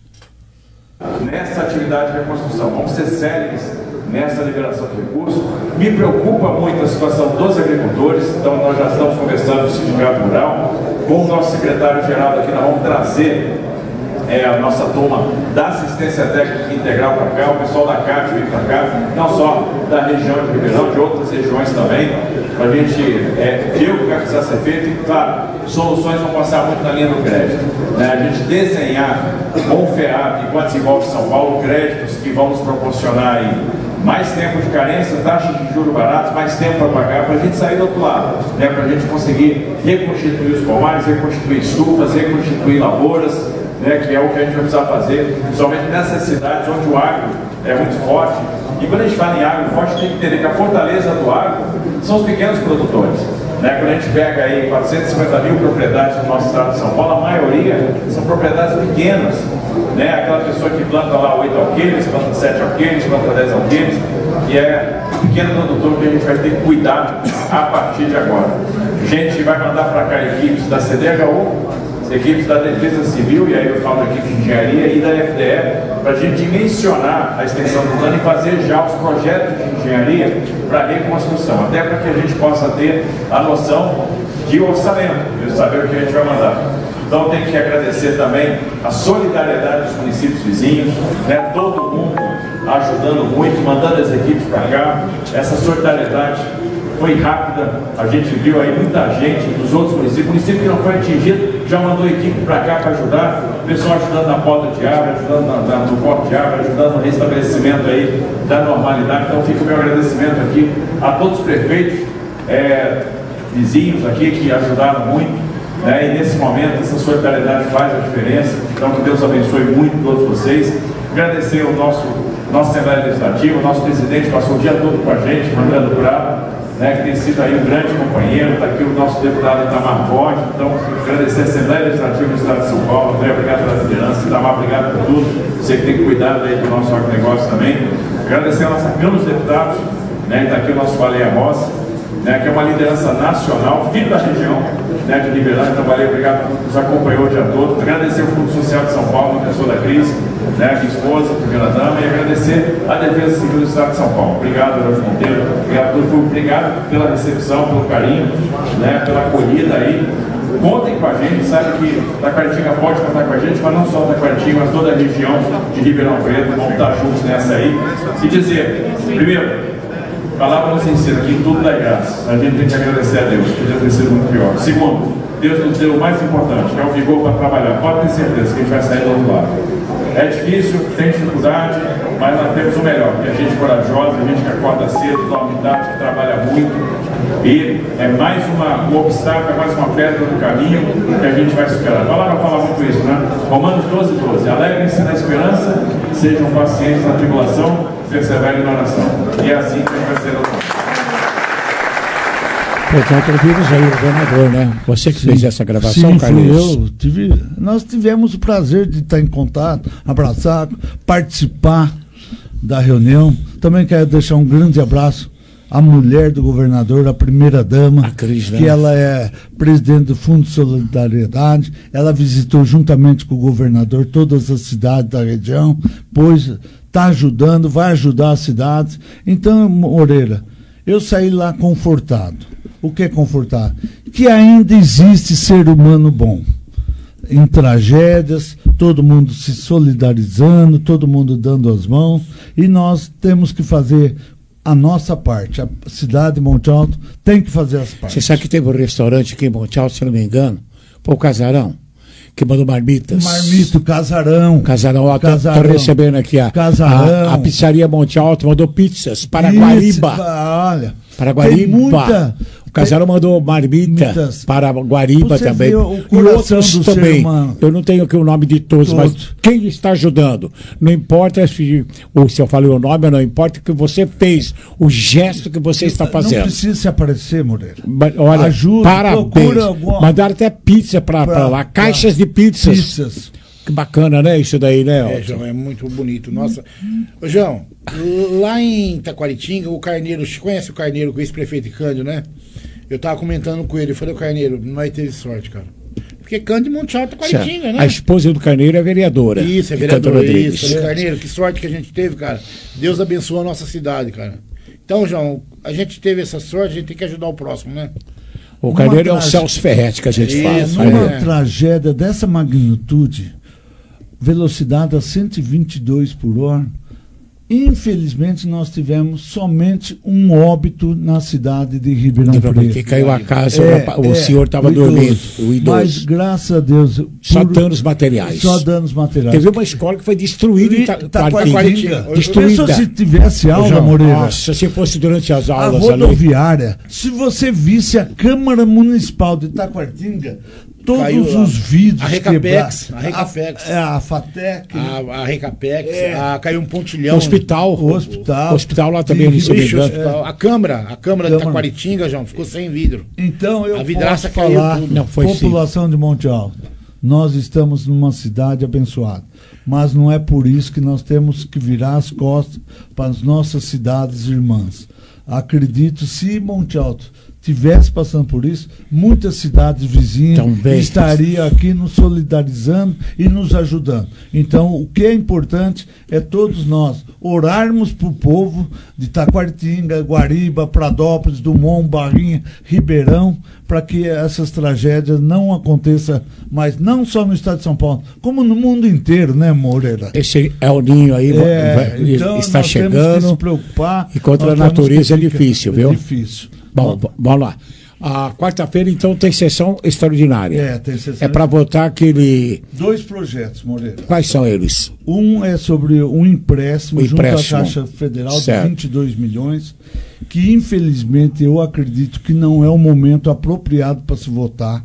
Nessa atividade de reconstrução, vamos ser sérios nessa liberação de recursos. Me preocupa muito a situação dos agricultores, então nós já estamos conversando com o Sindicato Rural, com o nosso secretário-geral aqui, nós vamos trazer é, a nossa turma da assistência técnica integral para cá, o pessoal da C A T vem para cá, não só da região de Ribeirão, de outras regiões também, para a gente é, ver o que vai precisar ser feito e, claro, soluções vão passar muito na linha do crédito. Né? A gente desenhar com o FEAP, enquanto se envolve São Paulo, créditos que vão nos proporcionar aí mais tempo de carência, taxas de juros baratos, mais tempo para pagar, para a gente sair do outro lado, né? Para a gente conseguir reconstituir os pomares, reconstituir estufas, reconstituir lavouras, né? Que é o que a gente vai precisar fazer, principalmente nessas cidades onde o agro é muito forte. E quando a gente fala em agro forte, tem que entender que a fortaleza do agro são os pequenos produtores. Né? Quando a gente pega aí quatrocentas e cinquenta mil propriedades no nosso estado de São Paulo, a maioria são propriedades pequenas. Né? Aquela pessoa que planta lá oito alqueires, planta sete alqueires, planta dez alqueires, que é o pequeno produtor que a gente vai ter que cuidar a partir de agora. A gente vai mandar para cá equipes da C D H U, equipes da Defesa Civil, e aí eu falo da equipe de engenharia e da F D E, para a gente dimensionar a extensão do plano e fazer já os projetos de engenharia para reconstrução, até para que a gente possa ter a noção de orçamento, de saber o que a gente vai mandar. Então tem que agradecer também a solidariedade dos municípios vizinhos, né, todo mundo ajudando muito, mandando as equipes para cá. Essa solidariedade foi rápida, a gente viu aí muita gente dos outros municípios, município que não foi atingido, já mandou equipe para cá para ajudar, o pessoal ajudando na poda de árvore, ajudando na, na, no corte de árvore, ajudando no restabelecimento aí da normalidade. Então fica o meu agradecimento aqui a todos os prefeitos, é, vizinhos aqui que ajudaram muito, né, e nesse momento essa solidariedade faz a diferença. Então que Deus abençoe muito todos vocês. Agradecer o nosso, nossa Assembleia Legislativa, o nosso presidente passou o dia todo com a gente, mandando bravo, né, que tem sido aí um grande companheiro. Está aqui o nosso deputado Itamar Borges. Então, agradecer a Assembleia Legislativa do Estado de São Paulo. André, obrigado pela liderança. Itamar, obrigado por tudo. Você que tem cuidado aí do nosso agronegócio também. Agradecer a nossa Câmara dos Deputados, né, está aqui o nosso Baleia Rossi, né, que é uma liderança nacional, filho da região, né, de Ribeirão. Então, Baleia, obrigado por nos acompanhar o dia todo. Agradecer o Fundo Social de São Paulo, na pessoa da Cris, né, minha esposa, primeira dama, e agradecer a Defesa Civil do Estado de São Paulo. Obrigado, Herói Monteiro, obrigado, por, obrigado pela recepção, pelo carinho, né, pela acolhida aí. Contem com a gente, sabe que Taquaritinga pode contar com a gente, mas não só Taquaritinga, mas toda a região de Ribeirão Preto. Vamos estar juntos nessa aí. E dizer, primeiro, palavra sincera, que tudo dá graça. A gente tem que agradecer a Deus, podia ter sido muito pior. Segundo, Deus nos deu o mais importante, que é o vigor para trabalhar. Pode ter certeza que a gente vai sair do outro lado. É difícil, tem dificuldade, mas nós temos o melhor, que é gente corajosa, gente que acorda cedo, dorme tarde, que trabalha muito. E é mais uma, um obstáculo, é mais uma pedra no caminho que a gente vai superar. A palavra fala muito isso, né? Romanos doze, doze. Alegrem-se na esperança, sejam pacientes na tribulação, perseverem na oração. E é assim que a gente vai ser lutado. Portanto, ouvimos aí o governador, né? Você que sim, fez essa gravação, sim, Carlos? Fui eu. Tive, nós tivemos o prazer de estar em contato, abraçar, participar da reunião. Também quero deixar um grande abraço à mulher do governador, a primeira-dama, Cris, né? Que ela é presidente do Fundo de Solidariedade. Ela visitou juntamente com o governador todas as cidades da região, pois está ajudando, vai ajudar as cidades. Então, Moreira, eu saí lá confortado. O que é confortado? Que ainda existe ser humano bom. Em tragédias, todo mundo se solidarizando, todo mundo dando as mãos, e nós temos que fazer a nossa parte. A cidade de Monte Alto tem que fazer as partes. Você sabe que teve um restaurante aqui em Monte Alto, se não me engano, foi o Casarão, que mandou marmitas. Marmito, Casarão. Casarão, ó, Casarão. tô recebendo aqui a, Casarão. a, a pizzaria Monte Alto mandou pizzas para Isso, Guariba. Olha, para Guariba. Tem muita, o Casarão tem, mandou marmita mitas, para Guariba você também. O e outros do também. Eu não tenho aqui o nome de todos, todos, mas quem está ajudando? Não importa se, ou se eu falei o nome, não importa o que você fez, o gesto que você está fazendo. Não precisa se aparecer, Moreira. Mas, olha, ajuda, parabéns. Alguma... Mandaram até pizza para lá, caixas pra... de pizzas. pizzas. Que bacana, né? Isso daí, né? É, João, é muito bonito. Nossa. Ô, João, lá em Taquaritinga, o Carneiro, conhece o Carneiro, o ex-prefeito Cândido, né? Eu tava comentando com ele, eu falei, o Carneiro, não vai ter sorte, cara. Porque Cândido Monte Alto, Taquaritinga, né? A esposa do Carneiro é vereadora. Isso, é vereadora, isso. Falei, Carneiro, que sorte que a gente teve, cara. Deus abençoa a nossa cidade, cara. Então, João, a gente teve essa sorte, a gente tem que ajudar o próximo, né? O Carneiro é o Celso Ferretti que a gente isso, fala. Numa é. tragédia dessa magnitude, velocidade a cento e vinte e dois por hora, infelizmente nós tivemos somente um óbito na cidade de Ribeirão Preto. Porque caiu a casa, é, o é, senhor estava dormindo, o idoso. Mas graças a Deus... Só por, danos materiais. Só danos materiais. Teve uma escola que foi destruída em Taquaritinga. Destruída. Se tivesse aula, João, Moreira... Nossa, se fosse durante as aulas... A rodoviária, ali, se você visse a Câmara Municipal de Taquaritinga... Todos Caiu, os vídeos a Recapex, a Recapex, a, a Fatec, a, a Recapex, é, a, caiu um pontilhão. O hospital, o hospital, o hospital lá também bicho, hospital, a Câmara, a Câmara de Taquaritinga, João, ficou sem vidro. Então eu a vidraça posso falar, tudo. Não, foi população sim. de Monte Alto, nós estamos numa cidade abençoada, mas não é por isso que nós temos que virar as costas para as nossas cidades irmãs. Acredito, se Monte Alto tivesse passando por isso, muitas cidades vizinhas Também. estariam aqui nos solidarizando e nos ajudando. Então, o que é importante é todos nós orarmos para o povo de Taquaritinga, Guariba, Pradópolis, Dumont, Barrinha, Ribeirão, para que essas tragédias não aconteçam mais, não só no estado de São Paulo, como no mundo inteiro, né, Moreira? Esse é o ninho aí, é, vai, então está nós chegando. Temos que se preocupar. E contra a natureza é difícil, viu? É difícil. Bom, Bom, vamos lá. A quarta-feira, então, tem sessão extraordinária. É, tem sessão. É para votar aquele... Dois projetos, Moreira. Quais são eles? Um é sobre um empréstimo, o empréstimo. junto à Caixa Federal certo. de vinte e dois milhões, que infelizmente eu acredito que não é o momento apropriado para se votar.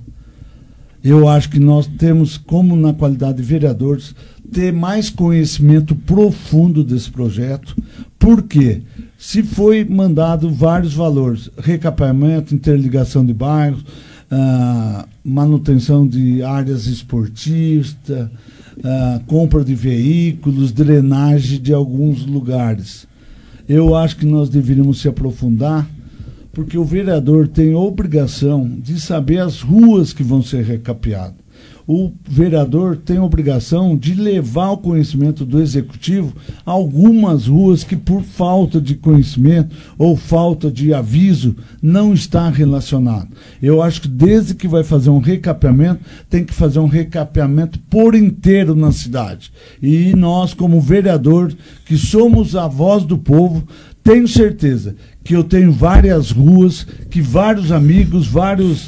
Eu acho que nós temos, como na qualidade de vereadores, ter mais conhecimento profundo desse projeto. Por quê? Se foi mandado vários valores, recapeamento, interligação de bairros, ah, manutenção de áreas esportistas, ah, compra de veículos, drenagem de alguns lugares. Eu acho que nós deveríamos se aprofundar, porque o vereador tem a obrigação de saber as ruas que vão ser recapeadas. O vereador tem a obrigação de levar ao conhecimento do executivo algumas ruas que, por falta de conhecimento ou falta de aviso, não está relacionado. Eu acho que desde que vai fazer um recapeamento, tem que fazer um recapeamento por inteiro na cidade. E nós, como vereador, que somos a voz do povo, tenho certeza que eu tenho várias ruas, que vários amigos, vários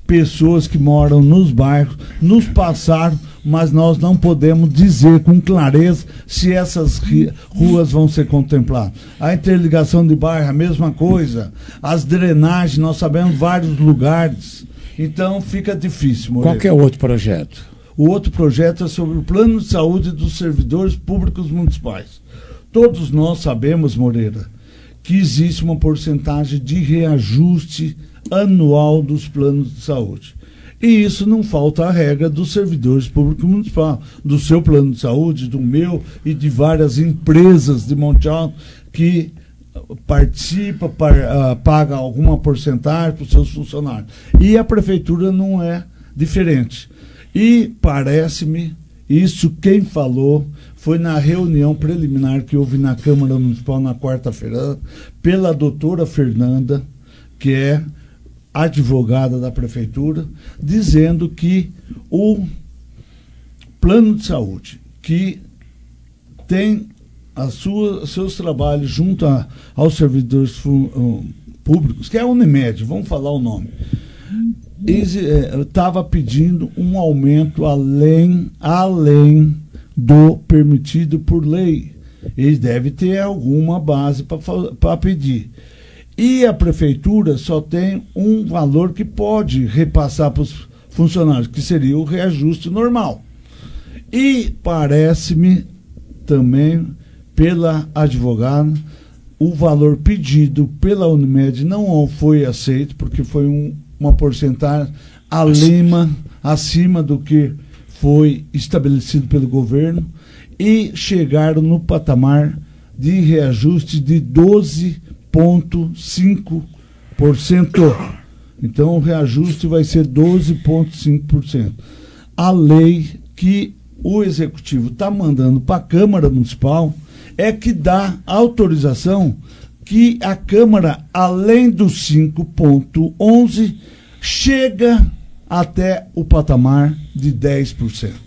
pessoas que moram nos bairros nos passaram, mas nós não podemos dizer com clareza se essas ruas vão ser contempladas. A interligação de bairro, a mesma coisa. As drenagens, nós sabemos vários lugares. Então fica difícil, Moreira. Qual que é o outro projeto? O outro projeto é sobre o plano de saúde dos servidores públicos municipais. Todos nós sabemos, Moreira, que existe uma porcentagem de reajuste anual dos planos de saúde. E isso não falta a regra dos servidores públicos municipais, do seu plano de saúde, do meu e de várias empresas de Monte Alto que participa, par, uh, paga alguma porcentagem para os seus funcionários. E a prefeitura não é diferente. E parece-me, isso quem falou foi na reunião preliminar que houve na Câmara Municipal na quarta-feira, pela doutora Fernanda, que é advogada da prefeitura, dizendo que o plano de saúde, que tem a sua, seus trabalhos junto a, aos servidores fu, públicos, que é a Unimed, vamos falar o nome, estava pedindo um aumento além, além do permitido por lei. Ele deve ter alguma base para pedir. E a prefeitura só tem um valor que pode repassar para os funcionários, que seria o reajuste normal. E parece-me também, pela advogada, o valor pedido pela Unimed não foi aceito, porque foi um, uma porcentagem alima, acima do que foi estabelecido pelo governo, e chegaram no patamar de reajuste de doze vírgula cinco por cento. Então o reajuste vai ser doze vírgula cinco por cento. A lei que o Executivo está mandando para a Câmara Municipal é que dá autorização que a Câmara, além dos cinco vírgula onze, chega até o patamar de dez por cento.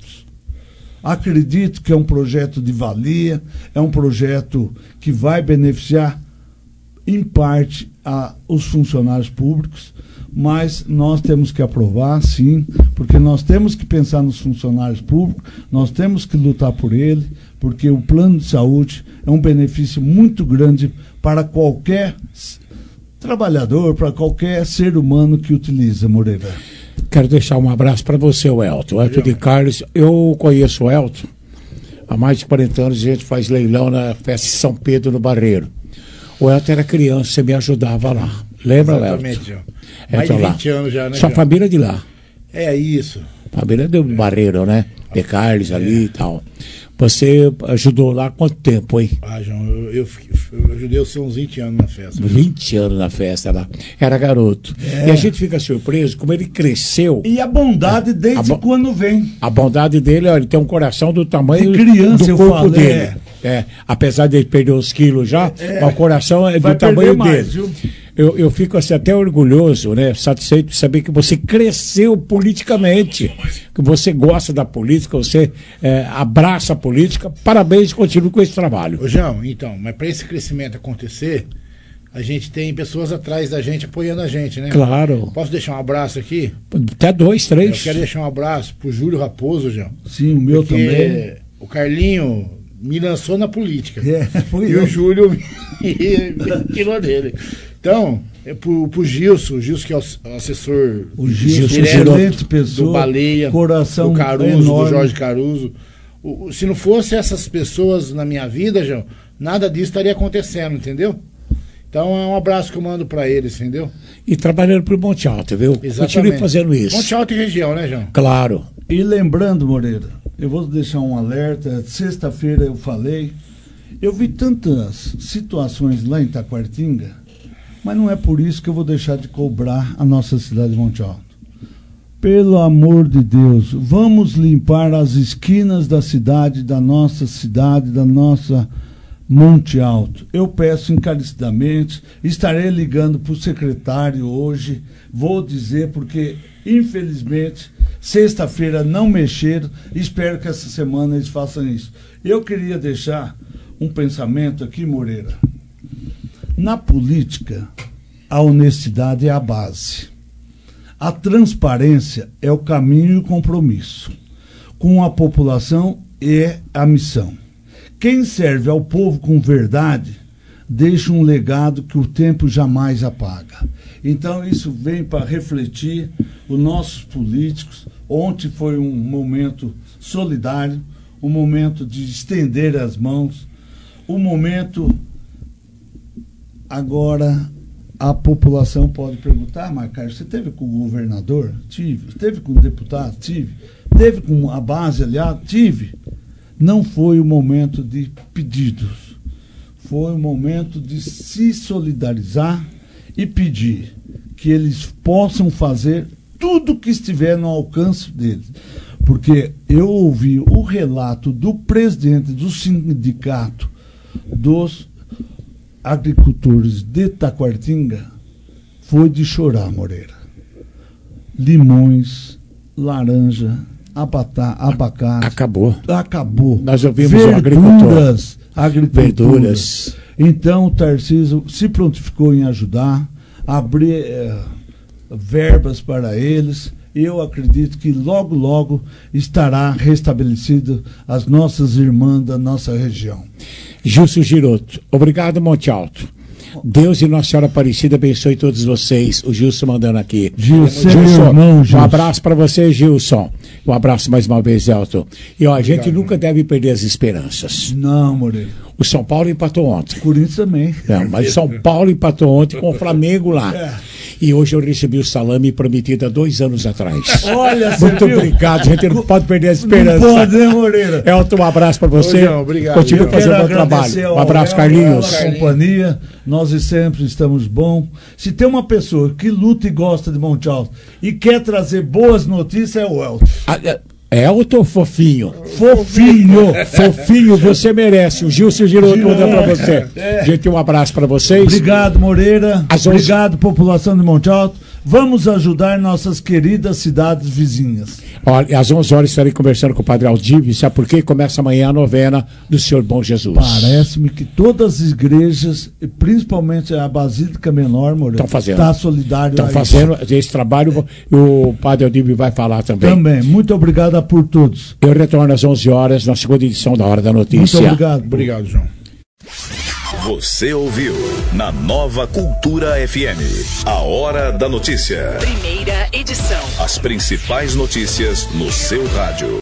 Acredito que é um projeto de valia, é um projeto que vai beneficiar, em parte, a, os funcionários públicos, mas nós temos que aprovar, sim, porque nós temos que pensar nos funcionários públicos, nós temos que lutar por ele, porque o plano de saúde é um benefício muito grande para qualquer trabalhador, para qualquer ser humano que utiliza, Moreira. Quero deixar um abraço para você, o Elton. O Elton de Carlos. Eu conheço o Elton há mais de quarenta anos. A gente faz leilão na festa de São Pedro, no Barreiro. O Elton era criança, você me ajudava lá. Lembra, Exatamente, Elton? Mais de vinte anos já, né? Sua família é de lá. É isso. Família do Barreiro, né? De Carlos é. ali e tal. Você ajudou lá há quanto tempo, hein? Ah, João, eu, eu, eu ajudei você uns vinte anos na festa. vinte anos na festa lá. Era garoto. É. E a gente fica surpreso como ele cresceu. E a bondade desde a bo quando vem. A bondade dele, ó, ele tem um coração do tamanho de criança, do corpo eu falo, dele. É. É, apesar de ele perder os quilos já, é. mas o coração é do tamanho mais, dele. Viu? Eu, eu fico assim, até orgulhoso, né, satisfeito de saber que você cresceu politicamente, que você gosta da política, você é, abraça a política. Parabéns e continue com esse trabalho. Ô, João, então, mas para esse crescimento acontecer, a gente tem pessoas atrás da gente apoiando a gente, né? Claro. Posso deixar um abraço aqui? Até dois, três. Eu quero deixar um abraço pro Júlio Raposo, João. Sim, o meu também. O Carlinho me lançou na política. É, foi e eu. o Júlio me tirou dele. Então, é pro, pro Gilson, o Gilson que é o assessor o Gilson, direto pessoa, do Baleia, coração do Caruso, enorme. do Jorge Caruso. O, o, se não fosse essas pessoas na minha vida, João, nada disso estaria acontecendo, entendeu? Então é um abraço que eu mando para eles, entendeu? E trabalhando pro Monte Alto, viu? Exatamente. Continue fazendo isso. Monte Alto e região, né, João? Claro. E lembrando, Moreira, eu vou deixar um alerta. Sexta-feira eu falei, eu vi tantas situações lá em Taquartinga, mas não é por isso que eu vou deixar de cobrar a nossa cidade de Monte Alto. Pelo amor de Deus, vamos limpar as esquinas da cidade, da nossa cidade, da nossa Monte Alto. Eu peço encarecidamente, estarei ligando para o secretário hoje, vou dizer porque, infelizmente, sexta-feira não mexeram, espero que essa semana eles façam isso. Eu queria deixar um pensamento aqui, Moreira. Na política, a honestidade é a base. A transparência é o caminho e o compromisso com a população é a missão. Quem serve ao povo com verdade deixa um legado que o tempo jamais apaga. Então isso vem para refletir os nossos políticos. Ontem foi um momento solidário, um momento de estender as mãos, um momento... Agora, a população pode perguntar, mas, Carlos, você teve com o governador? Tive. Teve com o deputado? Tive. Teve com a base aliada? Tive. Não foi o momento de pedidos. Foi o momento de se solidarizar e pedir que eles possam fazer tudo que estiver no alcance deles. Porque eu ouvi o relato do presidente do sindicato dos agricultores de Taquartinga, foi de chorar, Moreira. Limões, laranja, abatá, abacate. Acabou. Acabou. Nós ouvimos Verduras, o agricultor. Agriculturas. Então o Tarcísio se prontificou em ajudar, abrir eh, verbas para eles. Eu acredito que logo, logo estará restabelecido as nossas irmãs da nossa região. Gilson Giroto, obrigado, Monte Alto. Deus e Nossa Senhora Aparecida abençoe todos vocês. O Gilson mandando aqui. Gilson, Gilson irmão, Gilson. Um abraço para você, Gilson. Um abraço mais uma vez, Elton. E ó, a gente obrigado, nunca deve perder as esperanças. Não, Moreira. O São Paulo empatou ontem. Corinthians também. Não, mas o São Paulo empatou ontem com o Flamengo lá. É. E hoje eu recebi o salame prometido há dois anos atrás. Olha, muito obrigado, a gente não pode perder a esperança. Não pode, né, Moreira? Elton, um abraço para você. Não, obrigado. Continue fazendo o bom trabalho. Um abraço, Carlinhos. A companhia, nós sempre estamos bom. Se tem uma pessoa que luta e gosta de Monte Alto e quer trazer boas notícias, é o Elton. Ah, é... Elton Fofinho. Fofinho. Fofinho, você merece. O Gilson Giroto mandando para você. É. Gente, um abraço para vocês. Obrigado, Moreira. As Obrigado, onze... população de Monte Alto. Vamos ajudar nossas queridas cidades vizinhas. Olha, às onze horas estarei conversando com o Padre Aldívio, sabe por quê? Começa amanhã a novena do Senhor Bom Jesus. Parece-me que todas as igrejas, principalmente a Basílica Menor, Moreira, estão fazendo. Está solidário. Estão fazendo esse trabalho e o Padre Aldívio vai falar também. Também. Muito obrigado por todos. Eu retorno às onze horas na segunda edição da Hora da Notícia. Muito obrigado. Obrigado, João. Você ouviu na Nova Cultura F M, a Hora da Notícia. Primeira edição. As principais notícias no seu rádio.